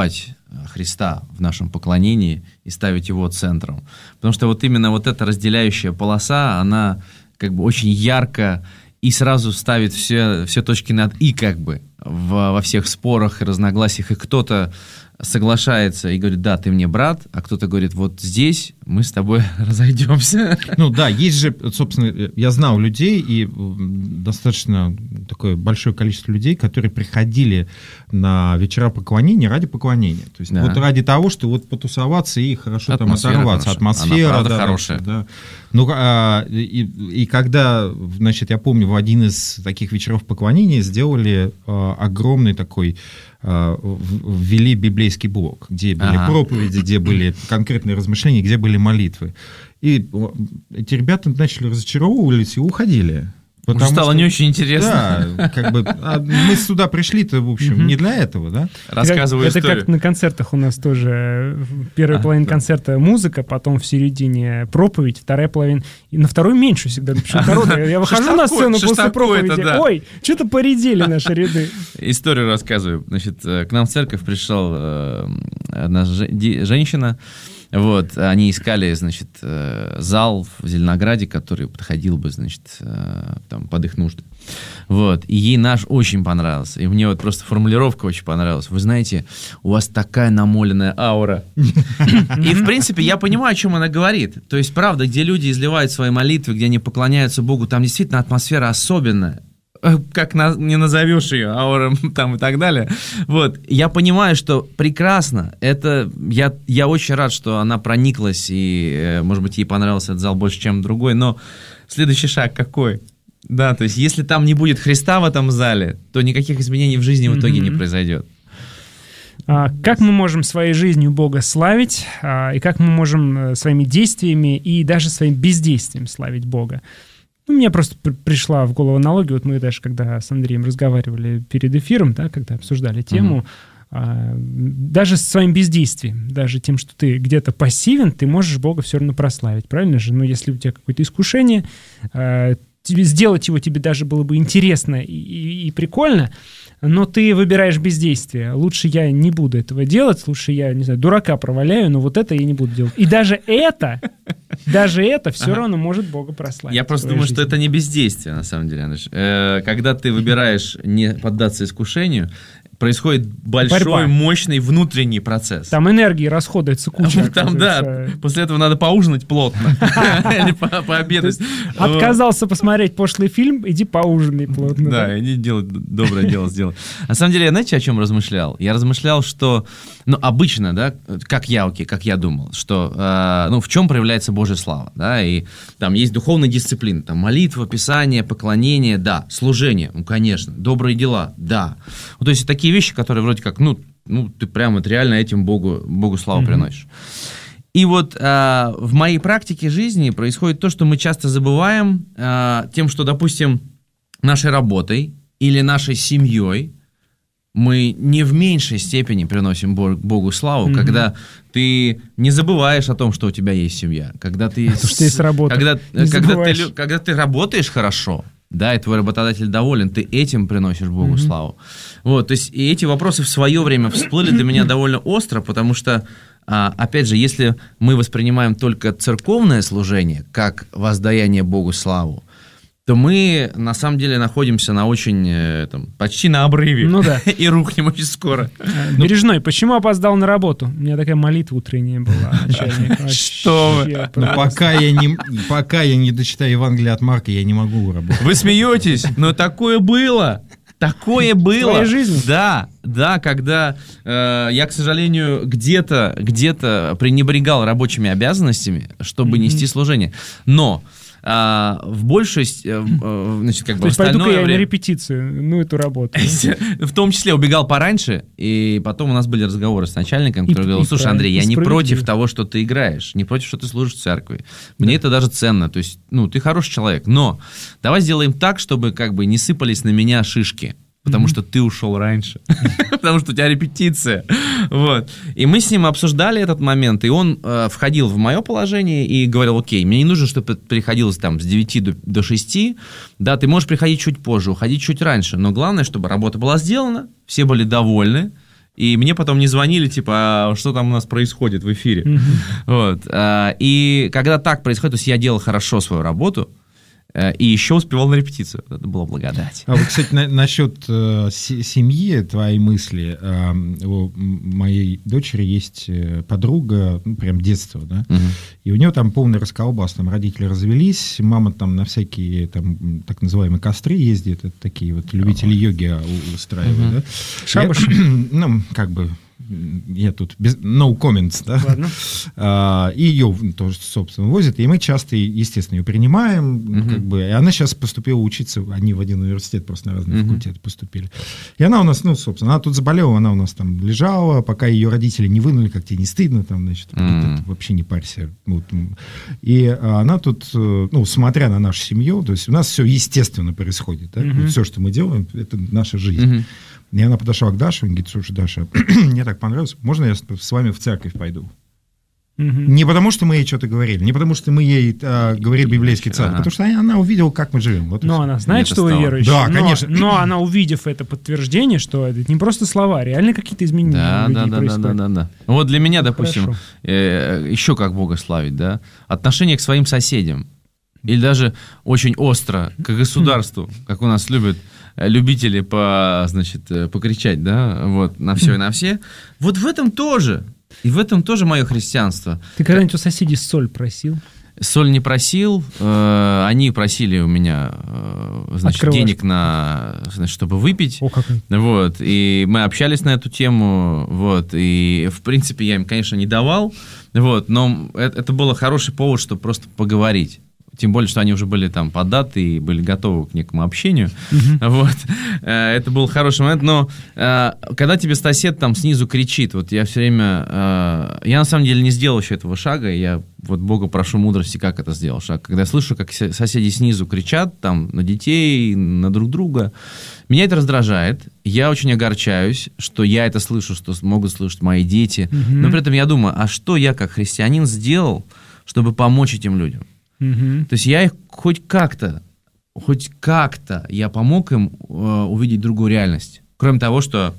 Speaker 4: Христа в нашем поклонении и ставить его центром. Потому что вот именно вот эта разделяющая полоса, она как бы очень ярко и сразу ставит все, все точки над «и» как бы в, во всех спорах и разногласиях. И кто-то соглашается и говорит: да, ты мне брат, а кто-то говорит: вот здесь мы с тобой разойдемся.
Speaker 3: Ну да, есть же, собственно, я знал людей, и достаточно такое большое количество людей, которые приходили на вечера поклонения ради поклонения. То есть да. вот ради того, что вот потусоваться и хорошо атмосфера там оторваться. Хорошая. Атмосфера,
Speaker 4: она, правда,
Speaker 3: да,
Speaker 4: хорошая.
Speaker 3: Да. Ну, а, и, и когда, значит, я помню, в один из таких вечеров поклонения сделали а, огромный такой, а, ввели библейский блок, где были ага. проповеди, где были конкретные размышления, где были молитвы. И эти ребята начали разочаровывались и уходили.
Speaker 4: Потому Уже стало что, не очень интересно.
Speaker 3: Да, как бы, а мы сюда пришли-то, в общем, mm-hmm. не для этого, да?
Speaker 2: Рассказываю это историю. Это как на концертах у нас тоже. Первая а, половина да. концерта музыка, потом в середине проповедь, вторая половина. И на вторую меньше всегда. Я выхожу на сцену после проповеди. Ой, что-то поредели наши ряды.
Speaker 4: Историю рассказываю. Значит, к нам в церковь пришла одна женщина. Вот, они искали, значит, зал в Зеленограде, который подходил бы, значит, там, под их нужды. Вот, и ей наш очень понравился. И мне вот просто формулировка очень понравилась. Вы знаете, у вас такая намоленная аура. И, в принципе, я понимаю, о чем она говорит. То есть, правда, где люди изливают свои молитвы, где они поклоняются Богу, там действительно атмосфера особенная. Как на, не назовешь ее, аура там и так далее. Вот. Я понимаю, что прекрасно. Это, я, я очень рад, что она прониклась, и, может быть, ей понравился этот зал больше, чем другой, но следующий шаг какой? Да, то есть, если там не будет Христа в этом зале, то никаких изменений в жизни в итоге mm-hmm. не произойдет.
Speaker 2: А, как мы можем своей жизнью Бога славить, а, и как мы можем своими действиями и даже своим бездействием славить Бога? Ну, мне просто пришла в голову аналогия, вот мы даже когда с Андреем разговаривали перед эфиром, да, когда обсуждали тему, uh-huh. даже с своим бездействием, даже тем, что ты где-то пассивен, ты можешь Бога все равно прославить, правильно же? Но если у тебя какое-то искушение, тебе, сделать его тебе даже было бы интересно и, и, и прикольно, но ты выбираешь бездействие. Лучше я не буду этого делать, лучше я, не знаю, дурака проваляю, но вот это я не буду делать. И даже это, даже это все ага. равно может Бога прославить.
Speaker 4: Я просто думаю, жизни. Что это не бездействие, на самом деле, Андрей. Э, когда ты выбираешь не поддаться искушению, происходит большой, борьба. Мощный внутренний процесс.
Speaker 2: Там энергии расходуется куча.
Speaker 4: Там, да, после этого надо поужинать плотно. Или пообедать.
Speaker 2: Отказался посмотреть пошлый фильм, иди поужинай плотно.
Speaker 4: Да, иди делать доброе дело сделай. На самом деле, я, знаете, о чем размышлял? Я размышлял, что, ну, обычно, да, как я, окей, как я думал, что, ну, в чем проявляется Божья слава, да, и там есть духовная дисциплина, там молитва, писание, поклонение, да, служение, ну, конечно, добрые дела, да. То есть такие вещи, которые вроде как, ну, ну ты прямо вот реально этим Богу, Богу славу mm-hmm. приносишь. И вот а, в моей практике жизни происходит то, что мы часто забываем а, тем, что, допустим, нашей работой или нашей семьей мы не в меньшей степени приносим Богу славу, mm-hmm. когда ты не забываешь о том, что у тебя есть семья, когда ты,
Speaker 2: с... что есть работа.
Speaker 4: Когда, когда, ты, когда ты работаешь хорошо, да, и твой работодатель доволен, ты этим приносишь Богу mm-hmm. славу. Вот, то есть и эти вопросы в свое время всплыли для меня довольно остро, потому что, а, опять же, если мы воспринимаем только церковное служение как воздаяние Богу славу, то мы, на самом деле, находимся на очень, там, почти на обрыве.
Speaker 2: Ну да.
Speaker 4: И рухнем очень скоро.
Speaker 2: Бережной, почему опоздал на работу? У меня такая молитва утренняя была.
Speaker 4: Что вы?
Speaker 3: Пока я не, пока я не дочитаю Евангелие от Марка, я не могу работать.
Speaker 4: Вы смеетесь? Но такое было. Такое было. В
Speaker 2: твоей жизни?
Speaker 4: Да, да, когда э, я, к сожалению, где-то, где-то пренебрегал рабочими обязанностями, чтобы mm-hmm. нести служение. Но а, в большей, значит, как бы
Speaker 2: То есть
Speaker 4: остальное
Speaker 2: пойду-ка я
Speaker 4: время...
Speaker 2: на репетицию, ну, эту работу.
Speaker 4: В том числе убегал пораньше, и потом у нас были разговоры с начальником, который говорил: слушай, Андрей, я не против того, что ты играешь, не против, что ты служишь в церкви. Мне это даже ценно, то есть, ну, ты хороший человек, но давай сделаем так, чтобы как бы не сыпались на меня шишки. Потому mm-hmm. что ты ушел раньше, потому что у тебя репетиция. Вот. И мы с ним обсуждали этот момент, и он э, входил в мое положение и говорил: окей, мне не нужно, чтобы это приходилось там с девяти до, до шести, да, ты можешь приходить чуть позже, уходить чуть раньше, но главное, чтобы работа была сделана, все были довольны, и мне потом не звонили, типа, а что там у нас происходит в эфире. Mm-hmm. Вот. И когда так происходит, то есть я делал хорошо свою работу, и еще успевал на репетицию. Это была благодать.
Speaker 3: А вот, кстати, на, насчет э, семьи, твоей мысли. Э, у моей дочери есть подруга, ну, прям детства, да, угу. И у нее там полный расколбас. Там родители развелись, мама там на всякие там так называемые костры ездит, это такие вот любители йоги устраивают, угу. Да.
Speaker 2: Шабаш?
Speaker 3: Ну, как бы... Я тут без no comments, да.
Speaker 2: Ладно.
Speaker 3: А, и ее тоже, собственно, возят. И мы часто, естественно, ее принимаем. Uh-huh. Как бы, и она сейчас поступила учиться, они в один университет просто на разные uh-huh. факультеты поступили. И она у нас, ну, собственно, она тут заболела, она у нас там лежала, пока ее родители не вынули, как тебе не стыдно, там, значит, uh-huh. вообще не парься. Вот. И она тут, ну, смотря на нашу семью, то есть у нас все естественно происходит, да? Uh-huh. Вот все, что мы делаем, это наша жизнь. Uh-huh. И она подошла к Даше, он говорит: слушай, Даша, мне так понравилось, можно я с вами в церковь пойду? Угу. Не потому, что мы ей что-то говорили, не потому, что мы ей а, говорили библейский царь, ага. потому что она, она увидела, как мы живем. Вот
Speaker 2: но она знает, что вы верующие.
Speaker 3: Да, конечно.
Speaker 2: Но, но она, увидев это подтверждение, что это не просто слова, реально какие-то изменения
Speaker 4: да,
Speaker 2: у людей
Speaker 4: да, да,
Speaker 2: происходят.
Speaker 4: Да, да, да, да. Вот для меня, допустим, э, еще как Бога славить, да, отношение к своим соседям. Или даже очень остро к государству, как у нас любят любители по, значит, покричать, да, вот, на все и на все. Вот в этом тоже, и в этом тоже мое христианство.
Speaker 2: Ты когда-нибудь у соседей соль просил?
Speaker 4: Соль не просил, э, они просили у меня, э, значит, Открывашки. денег на, значит, чтобы выпить.
Speaker 2: О, как...
Speaker 4: Вот, и мы общались на эту тему, вот, и, в принципе, я им, конечно, не давал, вот, но это, это был хороший повод, чтобы просто поговорить. Тем более, что они уже были там поддаты и были готовы к некому общению. Uh-huh. Вот. Это был хороший момент. Но когда тебе сосед там снизу кричит, вот я все время... Я на самом деле не сделал еще этого шага, я вот Бога прошу мудрости, как это сделал шаг. Когда я слышу, как соседи снизу кричат там на детей, на друг друга, меня это раздражает. Я очень огорчаюсь, что я это слышу, что могут слышать мои дети. Uh-huh. Но при этом я думаю, а что я как христианин сделал, чтобы помочь этим людям? Uh-huh. То есть я их хоть как-то, хоть как-то я помог им э, увидеть другую реальность. Кроме того, что,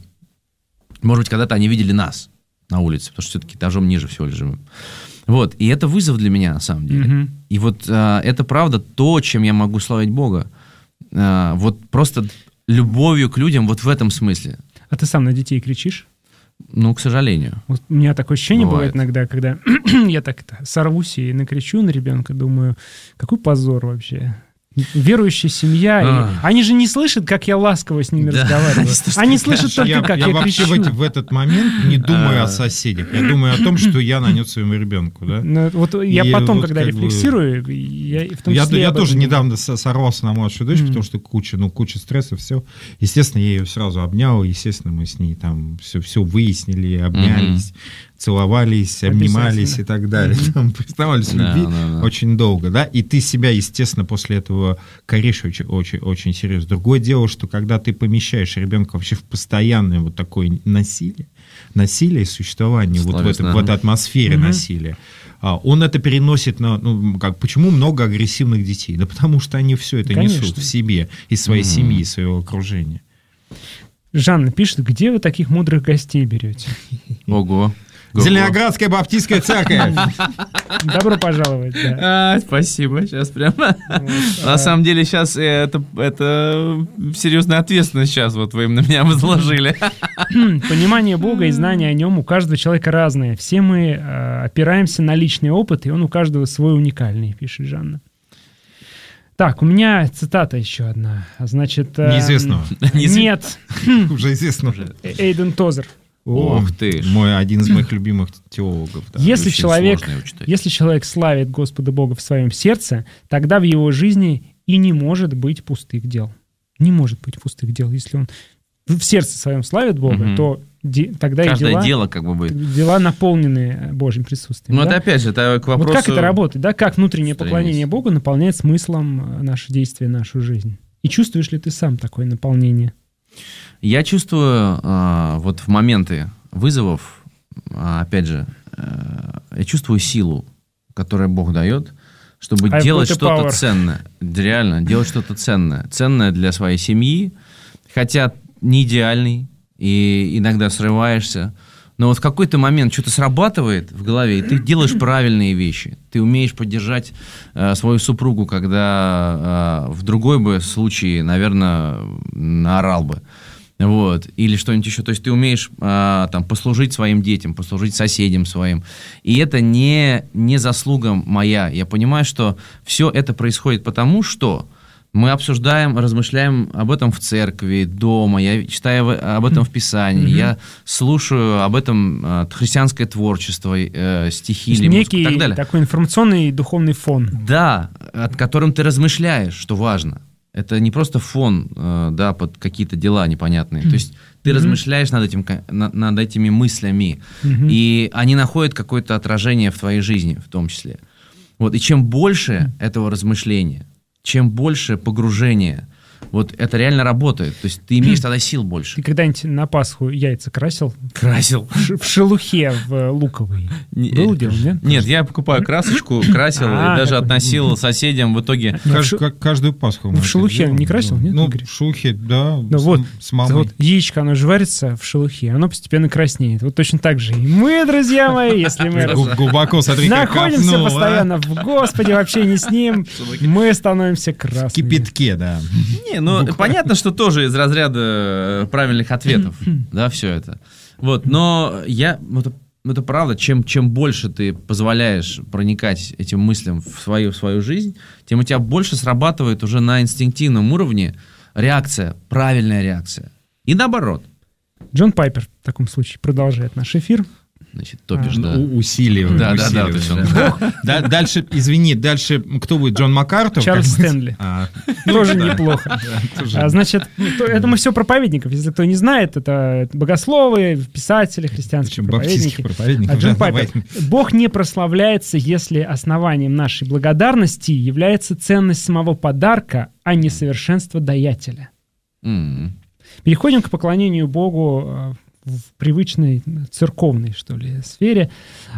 Speaker 4: может быть, когда-то они видели нас на улице, потому что все-таки этажом ниже всего лишь живем. Вот, и это вызов для меня, на самом деле. Uh-huh. И вот э, это правда то, чем я могу славить Бога. Э, вот просто любовью к людям вот в этом смысле.
Speaker 2: А ты сам на детей кричишь?
Speaker 4: Ну, к сожалению.
Speaker 2: Вот у меня такое ощущение бывает, бывает иногда, когда я так это, сорвусь и накричу на ребенка, думаю, какой позор вообще. Верующая семья. И... Они же не слышат, как я ласково с ними да. разговариваю. Они слышат только,
Speaker 3: я,
Speaker 2: как
Speaker 3: я,
Speaker 2: я
Speaker 3: вообще
Speaker 2: кричу.
Speaker 3: В, в этот момент не думаю о соседях. Я думаю о том, что я нанес своему ребенку. Да?
Speaker 2: Ну, вот я и потом, вот когда рефлексирую, бы... я в том числе...
Speaker 3: Я, я тоже недавно сорвался на младшую дочь, mm-hmm. потому что куча, ну, куча стресса, все. Естественно, я ее сразу обнял, естественно, мы с ней там все, все выяснили, обнялись. Mm-hmm. Целовались, обнимались и так далее. Mm-hmm. Там признавались в да, любви да, да. очень долго, да, и ты себя, естественно, после этого коришь очень, очень, очень серьезно. Другое дело, что когда ты помещаешь ребенка вообще в постоянное вот такое насилие, насилие и существование вот в, этом, в этой атмосфере mm-hmm. насилия, он это переносит на, ну, как, почему много агрессивных детей? Да потому что они все это Конечно. несут в себе, из своей mm-hmm. семьи, из своего окружения.
Speaker 2: Жанна пишет, где вы таких мудрых гостей берете?
Speaker 4: Ого.
Speaker 3: Зеленоградская баптистская церковь.
Speaker 2: Добро пожаловать. Да.
Speaker 4: А, спасибо. Сейчас прямо. Вот, на а... самом деле сейчас это, это серьезная ответственность сейчас вот вы на меня возложили.
Speaker 2: Понимание Бога и знание о нем у каждого человека разное. Все мы э, опираемся на личный опыт, и он у каждого свой уникальный, пишет Жанна. Так, у меня цитата еще одна. Значит, э,
Speaker 3: неизвестного.
Speaker 2: Нет.
Speaker 3: Уже известного.
Speaker 2: Эйден Тозер.
Speaker 4: Ох ты.
Speaker 3: Мой, один из моих любимых теологов. Да.
Speaker 2: Если, человек, если человек славит Господа Бога в своем сердце, тогда в его жизни и не может быть пустых дел. Не может быть пустых дел. Если он в сердце своем славит Бога, угу. то де, тогда
Speaker 4: каждое
Speaker 2: и дела,
Speaker 4: дело как бы будет.
Speaker 2: Дела наполнены Божьим присутствием.
Speaker 4: Ну,
Speaker 2: да?
Speaker 4: это опять же, это к вопросу...
Speaker 2: Вот как это работает, да? Как внутреннее поклонение Богу наполняет смыслом наши действия, нашу жизнь? И чувствуешь ли ты сам такое наполнение?
Speaker 4: Я чувствую э, вот в моменты вызовов, э, опять же, э, я чувствую силу, которую Бог дает, чтобы I делать что-то power. ценное. Реально, делать что-то ценное. Ценное для своей семьи, хотя не идеальный, и иногда срываешься. Но вот в какой-то момент что-то срабатывает в голове, и ты делаешь правильные вещи. Ты умеешь поддержать э, свою супругу, когда э, в другой бы случае, наверное, наорал бы. Вот. Или что-нибудь еще. То есть ты умеешь э, там, послужить своим детям, послужить соседям своим. И это не, не заслуга моя. Я понимаю, что все это происходит потому, что мы обсуждаем, размышляем об этом в церкви, дома, я читаю об этом в Писании, mm-hmm. я слушаю об этом э, христианское творчество, э, стихи или музыку и так далее.
Speaker 2: Такой информационный и духовный фон.
Speaker 4: Да, от которым ты размышляешь, что важно. Это не просто фон, э, да, под какие-то дела непонятные. Mm-hmm. То есть ты mm-hmm. размышляешь над, этим, на, над этими мыслями, mm-hmm. и они находят какое-то отражение в твоей жизни в том числе. Вот, и чем больше mm-hmm. этого размышления, чем больше погружения, вот это реально работает. То есть ты имеешь тогда сил больше.
Speaker 2: Ты когда-нибудь на Пасху яйца красил?
Speaker 4: Красил.
Speaker 2: В шелухе в луковой. Было дело, нет?
Speaker 4: Нет, я покупаю красочку, красил и даже относил соседям в итоге.
Speaker 3: Каждую Пасху.
Speaker 2: В шелухе не красил, нет?
Speaker 3: Ну, в шелухе, да,
Speaker 2: с мамой. Яичко, оно же варится в шелухе, оно постепенно краснеет. Вот точно так же и мы, друзья мои, если мы
Speaker 3: глубоко, смотри, как
Speaker 2: находимся постоянно в Господе, вообще не с Ним, мы становимся красными.
Speaker 3: В кипятке, да.
Speaker 4: Не, ну понятно, что тоже из разряда правильных ответов, да, все это. Вот, но я, это, это правда, чем, чем больше ты позволяешь проникать этим мыслям в свою, в свою жизнь, тем у тебя больше срабатывает уже на инстинктивном уровне реакция, правильная реакция. И наоборот.
Speaker 2: Джон Пайпер в таком случае продолжает наш эфир.
Speaker 4: Значит, топишь, а, да.
Speaker 3: Усиливаем.
Speaker 4: Да, да, да.
Speaker 3: да. да. Дальше, извини, дальше кто будет? Джон МакАртур?
Speaker 2: Чарльз Стэнли. А, тоже да. неплохо. Да, тоже. А, значит, это мы все проповедников. Если кто не знает, это богословы, писатели, христианские проповедники. проповедники. А Джон Пайпер. Бог не прославляется, если основанием нашей благодарности является ценность самого подарка, а не совершенство даятеля. Mm. Переходим к поклонению Богу в привычной церковной, что ли, сфере.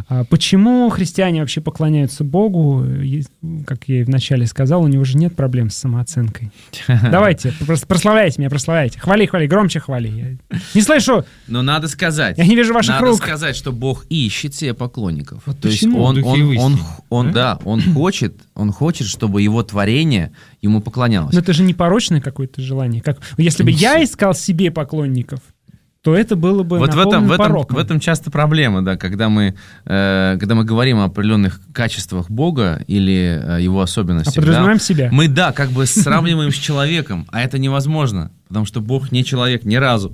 Speaker 2: Почему христиане вообще поклоняются Богу? Как я и вначале сказал, у него же нет проблем с самооценкой. Давайте, просто прославляйте меня, прославляйте. Хвали, хвали, громче хвали. Я не слышу.
Speaker 4: Но надо сказать.
Speaker 2: Я не вижу ваших
Speaker 4: надо
Speaker 2: рук.
Speaker 4: Надо сказать, что Бог ищет себе поклонников.
Speaker 2: Вот
Speaker 4: То
Speaker 2: почему?
Speaker 4: есть он, он, он, он, а? да, он хочет, он хочет, чтобы его творение ему поклонялось.
Speaker 2: Но это же не порочное какое-то желание. Как, если бы я искал себе поклонников, то это было бы
Speaker 4: вот в этом, в, этом,
Speaker 2: пороком.
Speaker 4: в этом часто проблема, да, когда мы, э, когда мы говорим о определенных качествах Бога или э, его особенностях.
Speaker 2: А подразумеваем
Speaker 4: да,
Speaker 2: себя.
Speaker 4: Мы, да, как бы сравниваем с человеком, а это невозможно, потому что Бог не человек ни разу.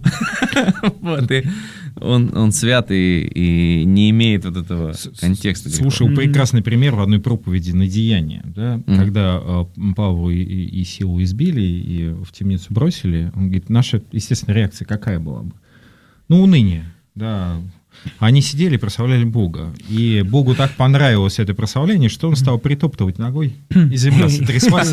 Speaker 4: Вот, и он, он свят и, и не имеет вот этого контекста.
Speaker 3: Слушал прекрасный пример в одной проповеди на деяние, да, mm-hmm. когда э, Павла и, и Силу избили и в темницу бросили. Он говорит, наша естественная реакция какая была бы? Ну, уныние, да. Они сидели и прославляли Бога. И Богу так понравилось это прославление, что он стал притоптывать ногой, и земля сотряслась.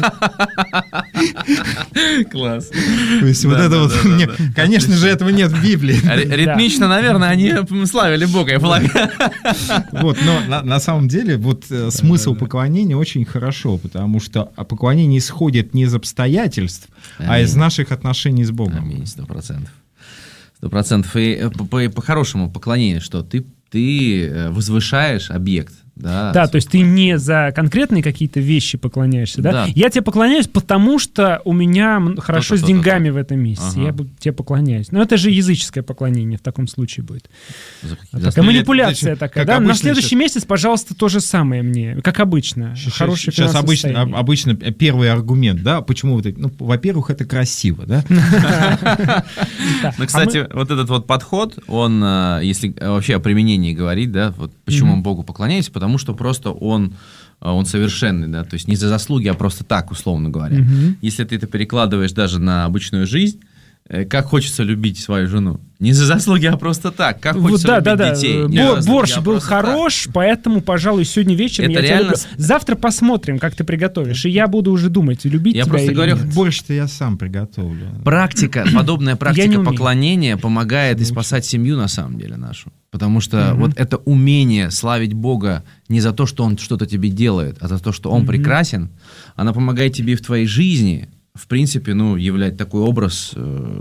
Speaker 4: Класс.
Speaker 3: То есть вот это вот, конечно же, этого нет в Библии.
Speaker 4: Ритмично, наверное, они славили Бога, я полагаю.
Speaker 3: Вот, но на самом деле вот смысл поклонения очень хорошо, потому что поклонение исходит не из обстоятельств, а из наших отношений с Богом.
Speaker 4: Аминь, сто процентов. Сто процентов. И по-хорошему поклонение, что ты, ты возвышаешь объект. Да,
Speaker 2: да, то есть ты не за конкретные какие-то вещи поклоняешься, да?
Speaker 4: Да.
Speaker 2: Я тебе поклоняюсь, потому что у меня хорошо
Speaker 4: То-то,
Speaker 2: с деньгами
Speaker 4: то-то.
Speaker 2: в этом месяце.
Speaker 4: Ага.
Speaker 2: Я тебе поклоняюсь. Но это же языческое поклонение в таком случае будет.
Speaker 4: За
Speaker 2: а такая манипуляция это, такая, да? На следующий
Speaker 3: сейчас...
Speaker 2: месяц, пожалуйста, то же самое мне, как обычно.
Speaker 3: Сейчас,
Speaker 2: Хорошее
Speaker 3: сейчас обычно, обычно первый аргумент, да? Почему вот это? Ну, во-первых, это красиво, да?
Speaker 4: Ну, кстати, вот этот вот подход, он, если вообще о применении говорить, да, вот почему Богу поклоняюсь, потому что просто он, он совершенный, да, то есть не за заслуги, а просто так, условно говоря. Mm-hmm. Если ты это перекладываешь даже на обычную жизнь, как хочется любить свою жену. Не за заслуги, а просто так. Как хочется
Speaker 2: вот, да,
Speaker 4: любить
Speaker 2: да,
Speaker 4: детей.
Speaker 2: Да. Бо- борщ был хорош, так. Поэтому, пожалуй, сегодня вечером
Speaker 4: это
Speaker 2: я
Speaker 4: реально...
Speaker 2: тебя люблю. Завтра посмотрим, как ты приготовишь, и я буду уже думать, любить
Speaker 4: я
Speaker 2: тебя
Speaker 4: просто
Speaker 2: или
Speaker 4: говорю,
Speaker 2: нет.
Speaker 3: Борщ-то я сам приготовлю.
Speaker 4: Практика, подобная практика поклонения помогает и спасать семью, на самом деле, нашу. Потому что mm-hmm. вот это умение славить Бога не за то, что Он что-то тебе делает, а за то, что Он mm-hmm. прекрасен, она помогает тебе в твоей жизни, в принципе, ну, являть такой образ э,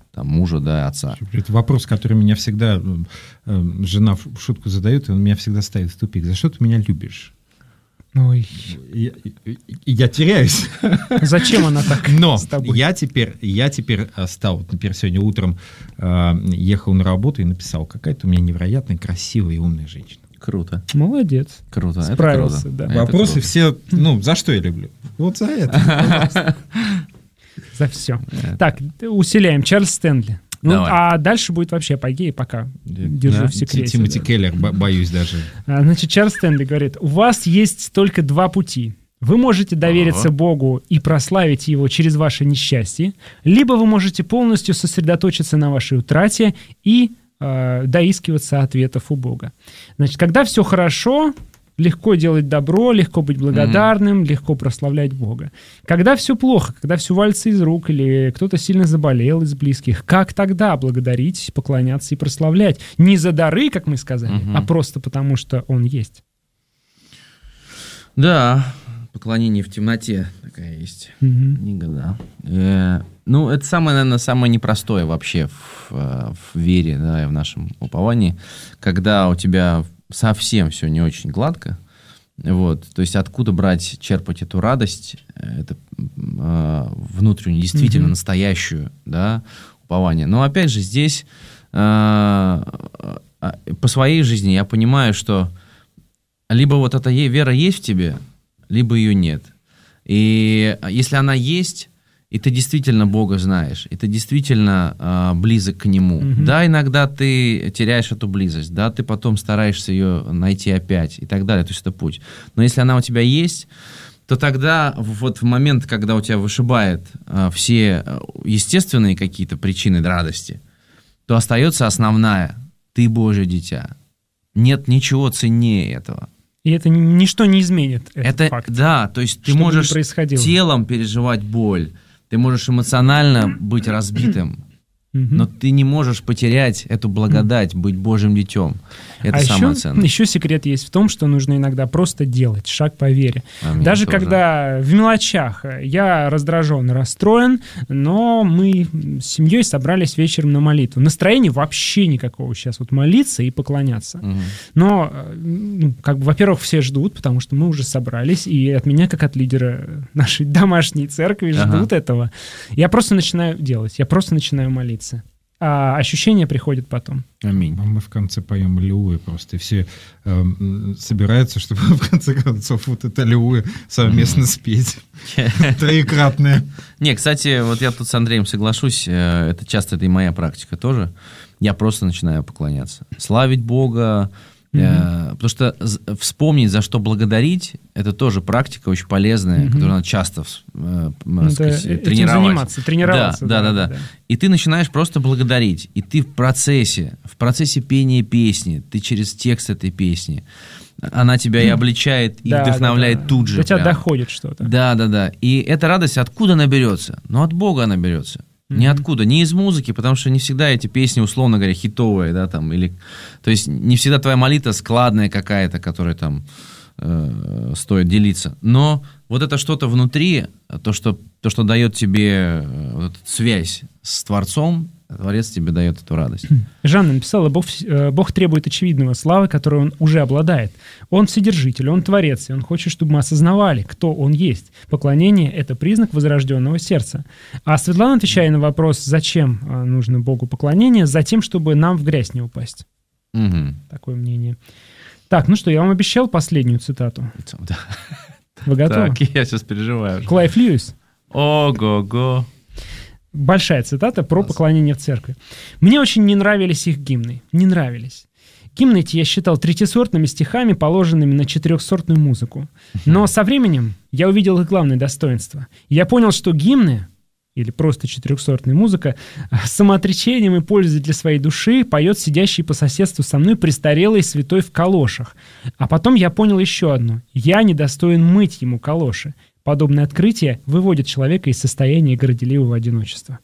Speaker 4: там, мужа, да, отца.
Speaker 3: Это вопрос, который меня всегда э, жена в шутку задает, и он меня всегда ставит в тупик. За что ты меня любишь?
Speaker 2: Ой.
Speaker 3: Я, я теряюсь.
Speaker 2: Зачем она так
Speaker 3: Но
Speaker 2: с тобой?
Speaker 3: я теперь, я теперь стал, вот, например, сегодня утром э, ехал на работу и написал, какая-то у меня невероятно красивая и умная женщина.
Speaker 4: Круто.
Speaker 2: Молодец.
Speaker 4: Круто.
Speaker 2: Справился,
Speaker 4: это круто.
Speaker 2: да.
Speaker 4: Это
Speaker 3: Вопросы
Speaker 4: круто.
Speaker 3: все, ну, за что я люблю? Вот за это.
Speaker 2: За все. Так, усиляем. Чарльз Стэнли. Ну,
Speaker 4: Давай.
Speaker 2: а дальше будет вообще апогей, пока держу
Speaker 3: Да,
Speaker 2: в секрете.
Speaker 3: Тимоти
Speaker 2: да.
Speaker 3: Келлер, бо- боюсь даже.
Speaker 2: А, Значит, Чарльз Стэнли говорит, у вас есть только два пути. Вы можете довериться
Speaker 4: Ага.
Speaker 2: Богу и прославить Его через ваше несчастье, либо вы можете полностью сосредоточиться на вашей утрате и э, доискиваться ответов у Бога. Значит, когда все хорошо, легко делать добро, легко быть благодарным, mm-hmm. легко прославлять Бога. Когда все плохо, когда все валится из рук, или кто-то сильно заболел из близких, как тогда благодарить, поклоняться и прославлять? Не за дары, как мы сказали,
Speaker 4: Mm-hmm.
Speaker 2: а просто потому, что Он есть.
Speaker 4: Да, поклонение в темноте такая есть.
Speaker 2: Mm-hmm.
Speaker 4: Книга, да. Э, ну, это самое, наверное, самое непростое вообще в, в вере, да, и в нашем уповании, когда у тебя совсем все не очень гладко. Вот. То есть откуда брать, черпать эту радость, это э, внутреннюю, действительно mm-hmm. настоящую, да, упование. Но опять же, здесь э, по своей жизни я понимаю, что либо вот эта вера есть в тебе, либо ее нет. И если она есть, и ты действительно Бога знаешь, и ты действительно э, близок к Нему. Mm-hmm. Да, иногда ты теряешь эту близость, да, ты потом стараешься ее найти опять и так далее, то есть это путь. Но если она у тебя есть, то тогда вот в момент, когда у тебя вышибает э, все естественные какие-то причины радости, то остается основная. Ты Божье дитя. Нет ничего ценнее этого.
Speaker 2: И это ничто не изменит этот
Speaker 4: это,
Speaker 2: факт.
Speaker 4: Да, то есть ты
Speaker 2: Что бы ни
Speaker 4: можешь
Speaker 2: происходило.
Speaker 4: телом переживать боль, ты можешь эмоционально быть разбитым,
Speaker 2: Мгм.
Speaker 4: но ты не можешь потерять эту благодать, быть Божьим детем. Это
Speaker 2: а
Speaker 4: самое
Speaker 2: еще,
Speaker 4: ценное.
Speaker 2: еще секрет есть в том, что нужно иногда просто делать шаг по вере.
Speaker 4: Аминь,
Speaker 2: Даже
Speaker 4: тоже.
Speaker 2: когда в мелочах я раздражен, расстроен, но мы с семьей собрались вечером на молитву. Настроения вообще никакого сейчас вот молиться и поклоняться.
Speaker 4: Мгм.
Speaker 2: Но, ну, как бы, во-первых, все ждут, потому что мы уже собрались, и от меня, как от лидера нашей домашней церкви, ждут
Speaker 4: Ага.
Speaker 2: этого. Я просто начинаю делать, я просто начинаю молиться. А ощущения приходят потом.
Speaker 4: Аминь.
Speaker 3: А мы в конце поем аллилуйя просто, и все э, м, собираются, чтобы в конце концов вот это аллилуйя совместно спеть. Троекратное.
Speaker 4: Не, кстати, вот я тут с Андреем соглашусь, э, это часто это и моя практика тоже. Я просто начинаю поклоняться. Славить Бога, э, потому что з- вспомнить, за что благодарить, это тоже практика очень полезная,
Speaker 2: Мгм.
Speaker 4: которую надо часто э, м,
Speaker 2: Надо
Speaker 4: сказать,
Speaker 2: этим
Speaker 4: тренировать.
Speaker 2: заниматься, тренироваться.
Speaker 4: Да, да, да, да. И ты начинаешь просто благодарить. И ты в процессе, в процессе пения песни, ты через текст этой песни, она тебя и обличает, и
Speaker 2: Да,
Speaker 4: вдохновляет
Speaker 2: да, да.
Speaker 4: тут же.
Speaker 2: До тебя
Speaker 4: прям.
Speaker 2: доходит что-то.
Speaker 4: Да, да, да. И эта радость откуда она берется? Ну, от Бога она берется.
Speaker 2: Мгм.
Speaker 4: Ниоткуда, не из музыки, потому что не всегда эти песни, условно говоря, хитовые, да, там, или... То есть не всегда твоя молитва складная какая-то, которая там э, стоит делиться. Но вот это что-то внутри, то, что, то, что дает тебе э, вот эту связь с Творцом, Творец тебе дает эту радость.
Speaker 2: Жанна написала, Бог, э, Бог требует очевидного славы, которой Он уже обладает. Он Вседержитель, Он Творец, и Он хочет, чтобы мы осознавали, кто Он есть. Поклонение — это признак возрожденного сердца. А Светлана, отвечая на вопрос, зачем э, нужно Богу поклонение, затем, чтобы нам в грязь не упасть.
Speaker 4: Мгм.
Speaker 2: Такое мнение. Так, ну что, я вам обещал последнюю цитату.
Speaker 4: Да.
Speaker 2: Вы готовы?
Speaker 4: Так, я сейчас переживаю.
Speaker 2: Клайв Льюис.
Speaker 4: Ого-го.
Speaker 2: Большая цитата про
Speaker 4: Класс.
Speaker 2: поклонение в церкви. «Мне очень не нравились их гимны. Не нравились. Гимны эти я считал третьесортными стихами, положенными на четырехсортную музыку. Но со временем я увидел их главное достоинство. Я понял, что гимны, или просто четырехсортная музыка, с самоотречением и пользой для своей души поет сидящий по соседству со мной престарелый святой в калошах. А потом я понял еще одно. Я недостоин мыть ему калоши. Подобное открытие выводит человека из состояния горделивого одиночества».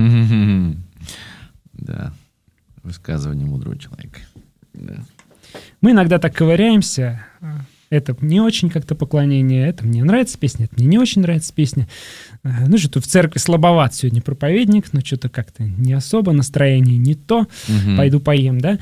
Speaker 4: Да, высказывание мудрого человека. Да.
Speaker 2: Мы иногда так ковыряемся, это не очень как-то поклонение, это мне нравится песня, это мне не очень нравится песня. Ну, что тут в церкви слабоват сегодня проповедник, но что-то как-то не особо, настроение не то, угу. пойду поем, да?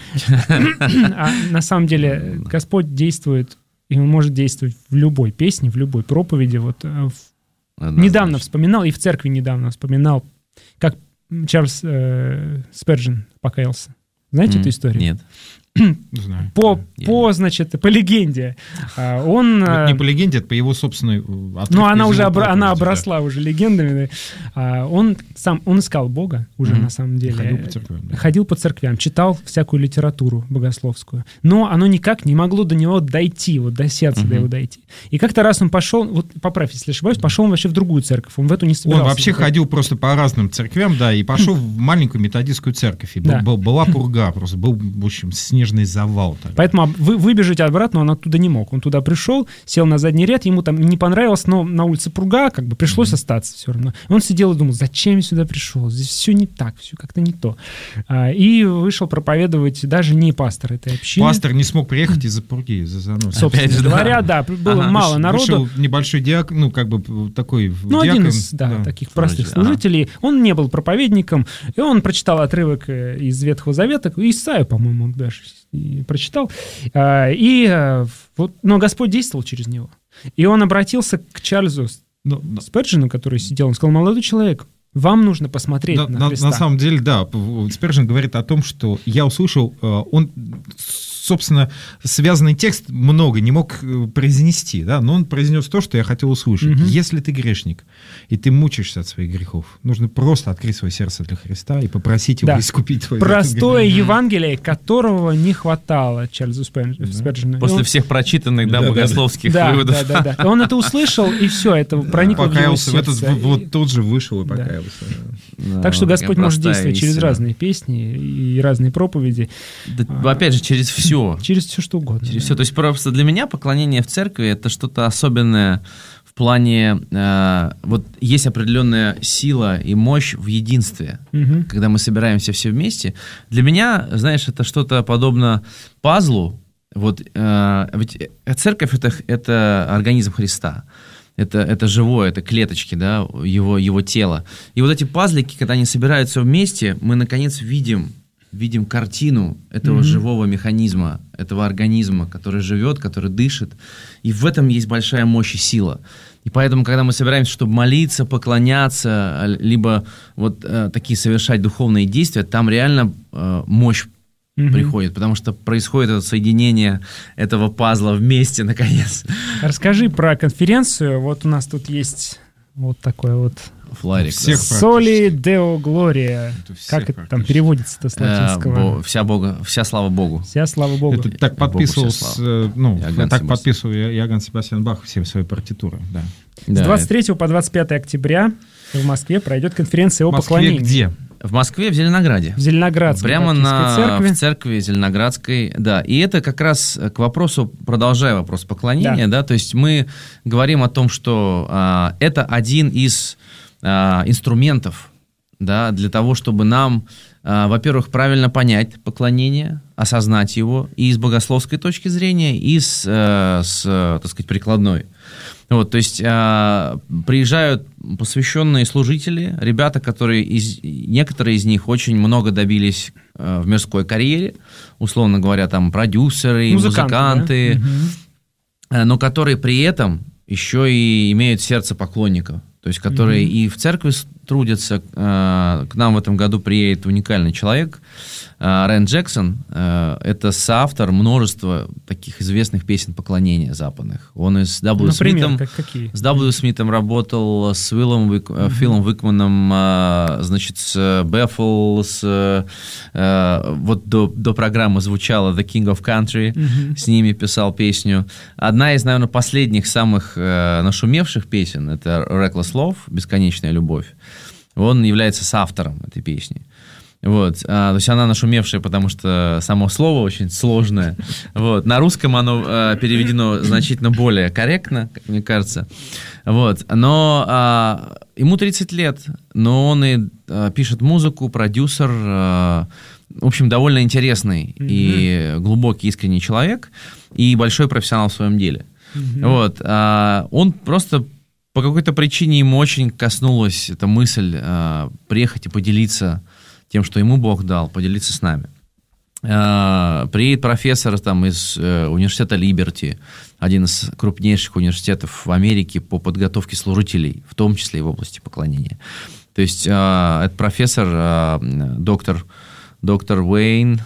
Speaker 2: А на самом деле Господь действует, и Он может действовать в любой песне, в любой проповеди. Вот недавно вспоминал, и в церкви недавно вспоминал, как Чарльз э, Сперджин покаялся. Знаете mm, эту историю?
Speaker 4: Нет.
Speaker 3: Знаю.
Speaker 2: По, по, значит, по легенде. Он...
Speaker 3: Вот не по легенде, это по его собственной...
Speaker 2: Ну, она уже обра- она обросла да. уже легендами. Да. Он сам, он искал Бога уже mm-hmm. на самом деле.
Speaker 3: Ходил по церквям. Да.
Speaker 2: Ходил по церквям, читал всякую литературу богословскую. Но оно никак не могло до него дойти, вот до сердца mm-hmm. до его дойти. И как-то раз он пошел, вот поправь, если ошибаюсь, пошел он вообще в другую церковь. Он в эту не собирался.
Speaker 3: Он вообще ходил просто по разным церквям, да, и пошел в маленькую методистскую церковь. И да. был, была пурга просто, был, в общем, снежный завал. Так.
Speaker 2: Поэтому вы, выбежать обратно он оттуда не мог. Он туда пришел, сел на задний ряд, ему там не понравилось, но на улице пурга, как бы пришлось mm-hmm. остаться все равно. Он сидел и думал, зачем я сюда пришел? Здесь все не так, все как-то не то. А, и вышел проповедовать даже не пастор этой общины.
Speaker 3: Пастор не смог приехать из-за пурги, из-за заноса.
Speaker 2: Собственно же, говоря, да, да было ага, мало народу.
Speaker 3: Вышел небольшой диакон, ну, как бы такой
Speaker 2: Ну,
Speaker 3: диакон,
Speaker 2: один из, да,
Speaker 3: да.
Speaker 2: таких простых Вроде, служителей. Ага. Он не был проповедником, и он прочитал отрывок из Ветхого Завета, Исаию, по-моему, он даже прочитал. И вот, но Господь действовал через него. И он обратился к Чарльзу но, Сперджину, который сидел, он сказал, молодой человек, вам нужно посмотреть
Speaker 3: на,
Speaker 2: на,
Speaker 3: на
Speaker 2: Христа.
Speaker 3: На самом деле, да, Сперджин говорит о том, что я услышал, он, собственно, связанный текст много не мог произнести, да, но он произнес то, что я хотел услышать. Угу. Если ты грешник, и ты мучаешься от своих грехов, нужно просто открыть свое сердце для Христа и попросить его да. искупить твои грехи.
Speaker 2: Простое Евангелие, которого не хватало Чарльзу Сперджину.
Speaker 4: Да. После он... всех прочитанных, да, да, богословских
Speaker 2: да,
Speaker 4: выводов.
Speaker 2: Да, да, да. Он это услышал, и все, это проникло в его сердце.
Speaker 3: Покаялся, вот тут же вышел и покаялся.
Speaker 2: Да. Так что Господь может действовать истина. через разные песни и разные проповеди.
Speaker 4: Да, а, опять же, через все.
Speaker 2: Через все, что угодно.
Speaker 4: Через
Speaker 2: да.
Speaker 4: все. То есть просто для меня поклонение в церкви — это что-то особенное в плане... Э, вот есть определенная сила и мощь в единстве, угу. когда мы собираемся все вместе. Для меня, знаешь, это что-то подобно пазлу. Вот, э, ведь церковь — это, это организм Христа. Это, это живое, это клеточки, да, его, его тела. И вот эти пазлики, когда они собираются вместе, мы, наконец, видим, видим картину этого mm-hmm. живого механизма, этого организма, который живет, который дышит. И в этом есть большая мощь и сила. И поэтому, когда мы собираемся, чтобы молиться, поклоняться, либо вот э, такие совершать духовные действия, там реально э, мощь Mm-hmm. приходит, потому что происходит это соединение этого пазла вместе, наконец.
Speaker 2: Расскажи про конференцию. Вот у нас тут есть вот такой вот
Speaker 4: фларик.
Speaker 2: Соли Део Глория. Как это там переводится-то с латинского?
Speaker 4: Вся, Бога, вся слава Богу.
Speaker 2: Вся слава Богу.
Speaker 3: Это так подписывал, ну, так подписывал Иоганн Себастьян Бах все свои партитуры. Да.
Speaker 2: Да, с двадцать третьего это... по двадцать пятое октября в Москве пройдет конференция о поклонении.
Speaker 3: Где?
Speaker 4: В Москве, в Зеленограде.
Speaker 2: В Зеленоградской
Speaker 4: Прямо на,
Speaker 2: церкви.
Speaker 4: в церкви Зеленоградской, да. И это как раз к вопросу, продолжая вопрос поклонения, да, да то есть мы говорим о том, что а, это один из а, инструментов, да, для того, чтобы нам, а, во-первых, правильно понять поклонение, осознать его и с богословской точки зрения, и с, а, с так сказать, прикладной. Вот, то есть э, приезжают посвященные служители, ребята, которые из, некоторые из них очень много добились э, в мирской карьере, условно говоря, там продюсеры, музыканты, музыканты да? э, но которые при этом еще и имеют сердце поклонников, то есть которые mm-hmm. и в церкви трудятся. Э, к нам в этом году приедет уникальный человек, э, Рэн Джексон. Э, это соавтор множества таких известных песен поклонения западных. Он и с Дабл ю. Смитом,
Speaker 2: как, какие?
Speaker 4: с Дабл ю. Смитом работал, с Уиллом Вик, mm-hmm. Филом Викманом, э, значит, с Бефл, с, э, вот до, до программы звучала The King of Country, mm-hmm. с ними писал песню. Одна из, наверное, последних самых э, нашумевших песен — это Reckless Love, «Бесконечная любовь». Он является соавтором этой песни. Вот. А, то есть она нашумевшая, потому что само слово очень сложное. Вот. На русском оно а, переведено значительно более корректно, как мне кажется. Вот. Но а, ему тридцать лет, но он и а, пишет музыку, продюсер, а, в общем, довольно интересный mm-hmm. и глубокий, искренний человек, и большой профессионал в своем деле. Mm-hmm. Вот, а, он просто по какой-то причине ему очень коснулась эта мысль а, приехать и поделиться тем, что ему Бог дал, поделиться с нами. А, приедет профессор там, из э, университета Либерти, один из крупнейших университетов в Америке по подготовке служителей, в том числе и в области поклонения. То есть а, этот профессор, а, доктор, доктор Уэйн,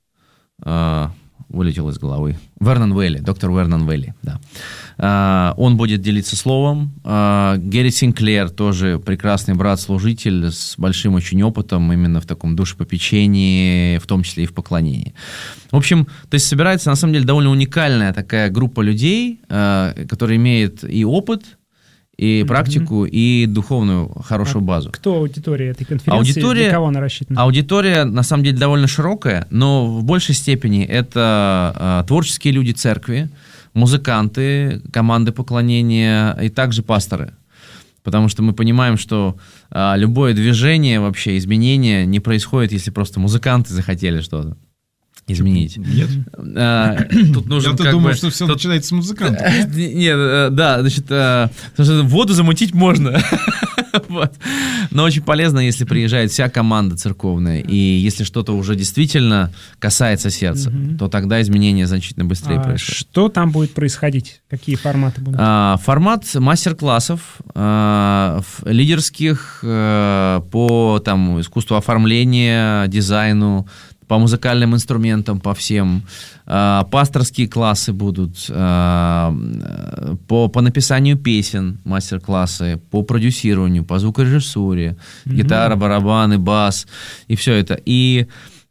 Speaker 4: а, вылетел из головы, Вернон Уэлли, доктор Вернон Уэлли, да. А, он будет делиться словом. А, Гэри Синклер, тоже прекрасный брат-служитель с большим очень опытом именно в таком душепопечении, в том числе и в поклонении. В общем, то есть собирается на самом деле довольно уникальная такая группа людей, а, которая имеет и опыт, и практику, mm-hmm. и духовную хорошую а базу.
Speaker 2: Кто аудитория этой конференции?
Speaker 4: Аудитория,
Speaker 2: для кого она рассчитана?
Speaker 4: Аудитория, на самом деле, довольно широкая, но в большей степени это а, творческие люди церкви, музыканты, команды поклонения и также пасторы. Потому что мы понимаем, что а, любое движение, вообще изменение не происходит, если просто музыканты захотели что-то изменить.
Speaker 3: Нет.
Speaker 4: А, тут нужен,
Speaker 3: Я-то
Speaker 4: как
Speaker 3: думал,
Speaker 4: бы,
Speaker 3: что все
Speaker 4: тут...
Speaker 3: начинается с музыкантов.
Speaker 4: Нет, да, значит, воду замутить можно. Вот. Но очень полезно, если приезжает вся команда церковная, и если что-то уже действительно касается сердца, mm-hmm. то тогда изменения значительно быстрее
Speaker 2: а
Speaker 4: происходят.
Speaker 2: Что там будет происходить? Какие форматы будут?
Speaker 4: А, формат мастер-классов, а, лидерских а, по там, искусству оформления, дизайну, по музыкальным инструментам, по всем. А, пасторские классы будут, а, по, по написанию песен мастер-классы, по продюсированию, по звукорежиссуре, mm-hmm. гитара, барабаны, бас, и все это. И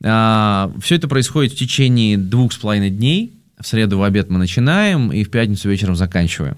Speaker 4: а, все это происходит в течение двух с половиной дней. В среду в обед мы начинаем, и в пятницу вечером заканчиваем.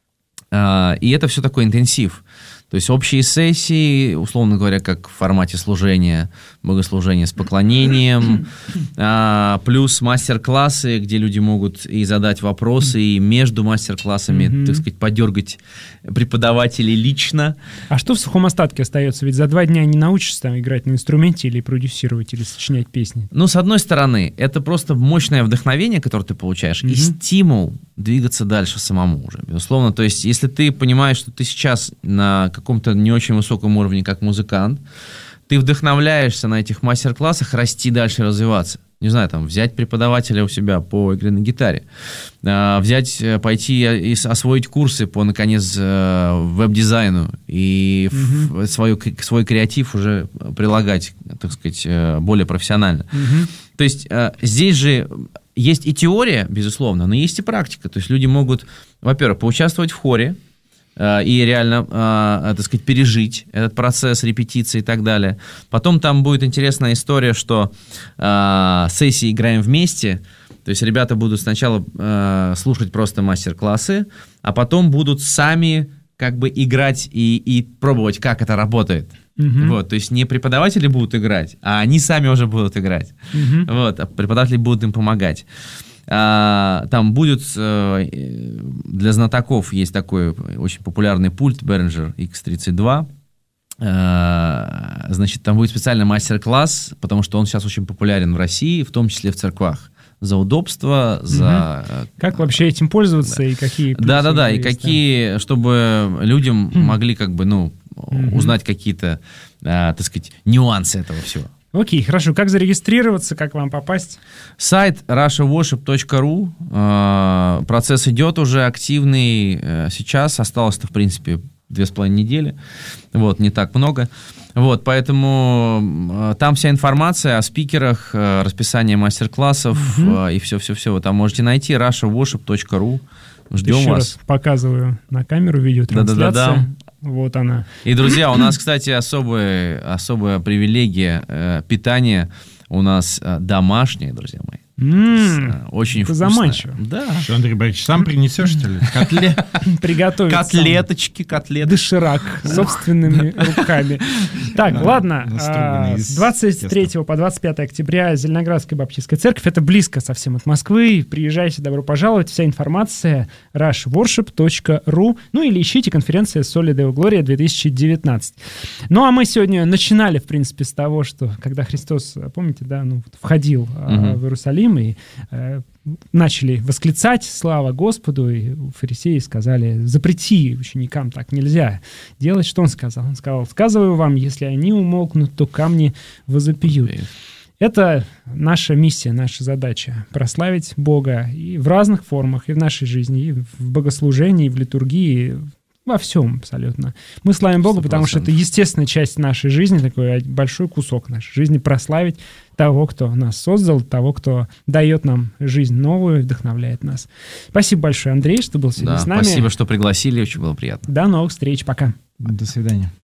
Speaker 4: А, и это все такой интенсив. То есть общие сессии, условно говоря, как в формате служения, богослужения с поклонением, а, плюс мастер-классы, где люди могут и задать вопросы, и между мастер-классами, mm-hmm. так сказать, подергать преподавателей лично.
Speaker 2: А что в сухом остатке остается? Ведь за два дня не научишься там играть на инструменте или продюсировать, или сочинять песни.
Speaker 4: Ну, с одной стороны, это просто мощное вдохновение, которое ты получаешь, mm-hmm. и стимул двигаться дальше самому уже, безусловно. То есть, если ты понимаешь, что ты сейчас на каком-то не очень высоком уровне как музыкант, ты вдохновляешься на этих мастер-классах расти дальше, развиваться. Не знаю, там, взять преподавателя у себя по игре на гитаре, э, взять, пойти и освоить курсы по, наконец, э, веб-дизайну и mm-hmm. в, свою, свой креатив уже прилагать, так сказать, э, более профессионально. Mm-hmm. То есть, э, здесь же есть и теория, безусловно, но есть и практика. То есть, люди могут, во-первых, поучаствовать в хоре, и реально, э, так сказать, пережить этот процесс репетиции и так далее. Потом там будет интересная история, что э, сессии играем вместе, то есть ребята будут сначала э, слушать просто мастер-классы, а потом будут сами как бы играть и, и пробовать, как это работает. Uh-huh. Вот, то есть не преподаватели будут играть, а они сами уже будут играть. Uh-huh. Вот, а преподаватели будут им помогать. А, там будет для знатоков есть такой очень популярный пульт Behringer икс тридцать два. А, значит, там будет специальный мастер-класс, потому что он сейчас очень популярен в России, в том числе в церквах. За удобство, за...
Speaker 2: Угу. Как вообще этим пользоваться, да. и какие...
Speaker 4: Да-да-да, и какие, там? Чтобы людям угу. могли как бы, ну, угу. узнать какие-то, а, так сказать, нюансы этого всего.
Speaker 2: Окей, хорошо. Как зарегистрироваться, как вам попасть?
Speaker 4: Сайт раша воршип точка ру. Процесс идет уже активный сейчас. Осталось-то, в принципе, две с половиной недели. Вот, не так много. Вот, поэтому там вся информация о спикерах, расписание мастер-классов угу. и все-все-все вы там можете найти. раша воршип точка ру. Ждем
Speaker 2: Еще
Speaker 4: вас.
Speaker 2: Раз показываю на камеру видеотрансляция. Да-да-да. Вот она.
Speaker 4: И, друзья, у нас, кстати, особая, особая привилегия э, питания. У нас э, домашнее, друзья мои.
Speaker 2: Mm,
Speaker 4: очень
Speaker 2: это
Speaker 4: вкусно.
Speaker 2: Заманчиво.
Speaker 4: Да.
Speaker 3: Что, Андрей Борисович, сам принесешь, что ли?
Speaker 2: Котлет. Приготовить
Speaker 4: котлеточки, котлеточки.
Speaker 2: Доширак собственными руками. Так, ладно. С двадцать третьего по двадцать пятое октября Зеленоградская Баптистская церковь. Это близко совсем от Москвы. Приезжайте, добро пожаловать. Вся информация раша воршип точка ру. Ну или ищите конференция Soli Deo Gloria две тысячи девятнадцать. Ну а мы сегодня начинали, в принципе, с того, что когда Христос, помните, да, ну, входил в Иерусалим, Иерусалим и э, начали восклицать «Слава Господу!» И фарисеи сказали: «Запрети ученикам, так нельзя делать». Что он сказал? Он сказал: «Сказываю вам, если они умолкнут, то камни возопьют». Это наша миссия, наша задача — прославить Бога и в разных формах, и в нашей жизни, и в богослужении, и в литургии, во всем абсолютно. Мы славим Бога, сто процентов. Потому что это естественная часть нашей жизни, такой большой кусок нашей жизни — прославить того, кто нас создал, того, кто дает нам жизнь новую, вдохновляет нас. Спасибо большое, Андрей, что был сегодня
Speaker 4: да,
Speaker 2: с нами.
Speaker 4: Спасибо, что пригласили, очень было приятно.
Speaker 2: До новых встреч, пока.
Speaker 3: До свидания.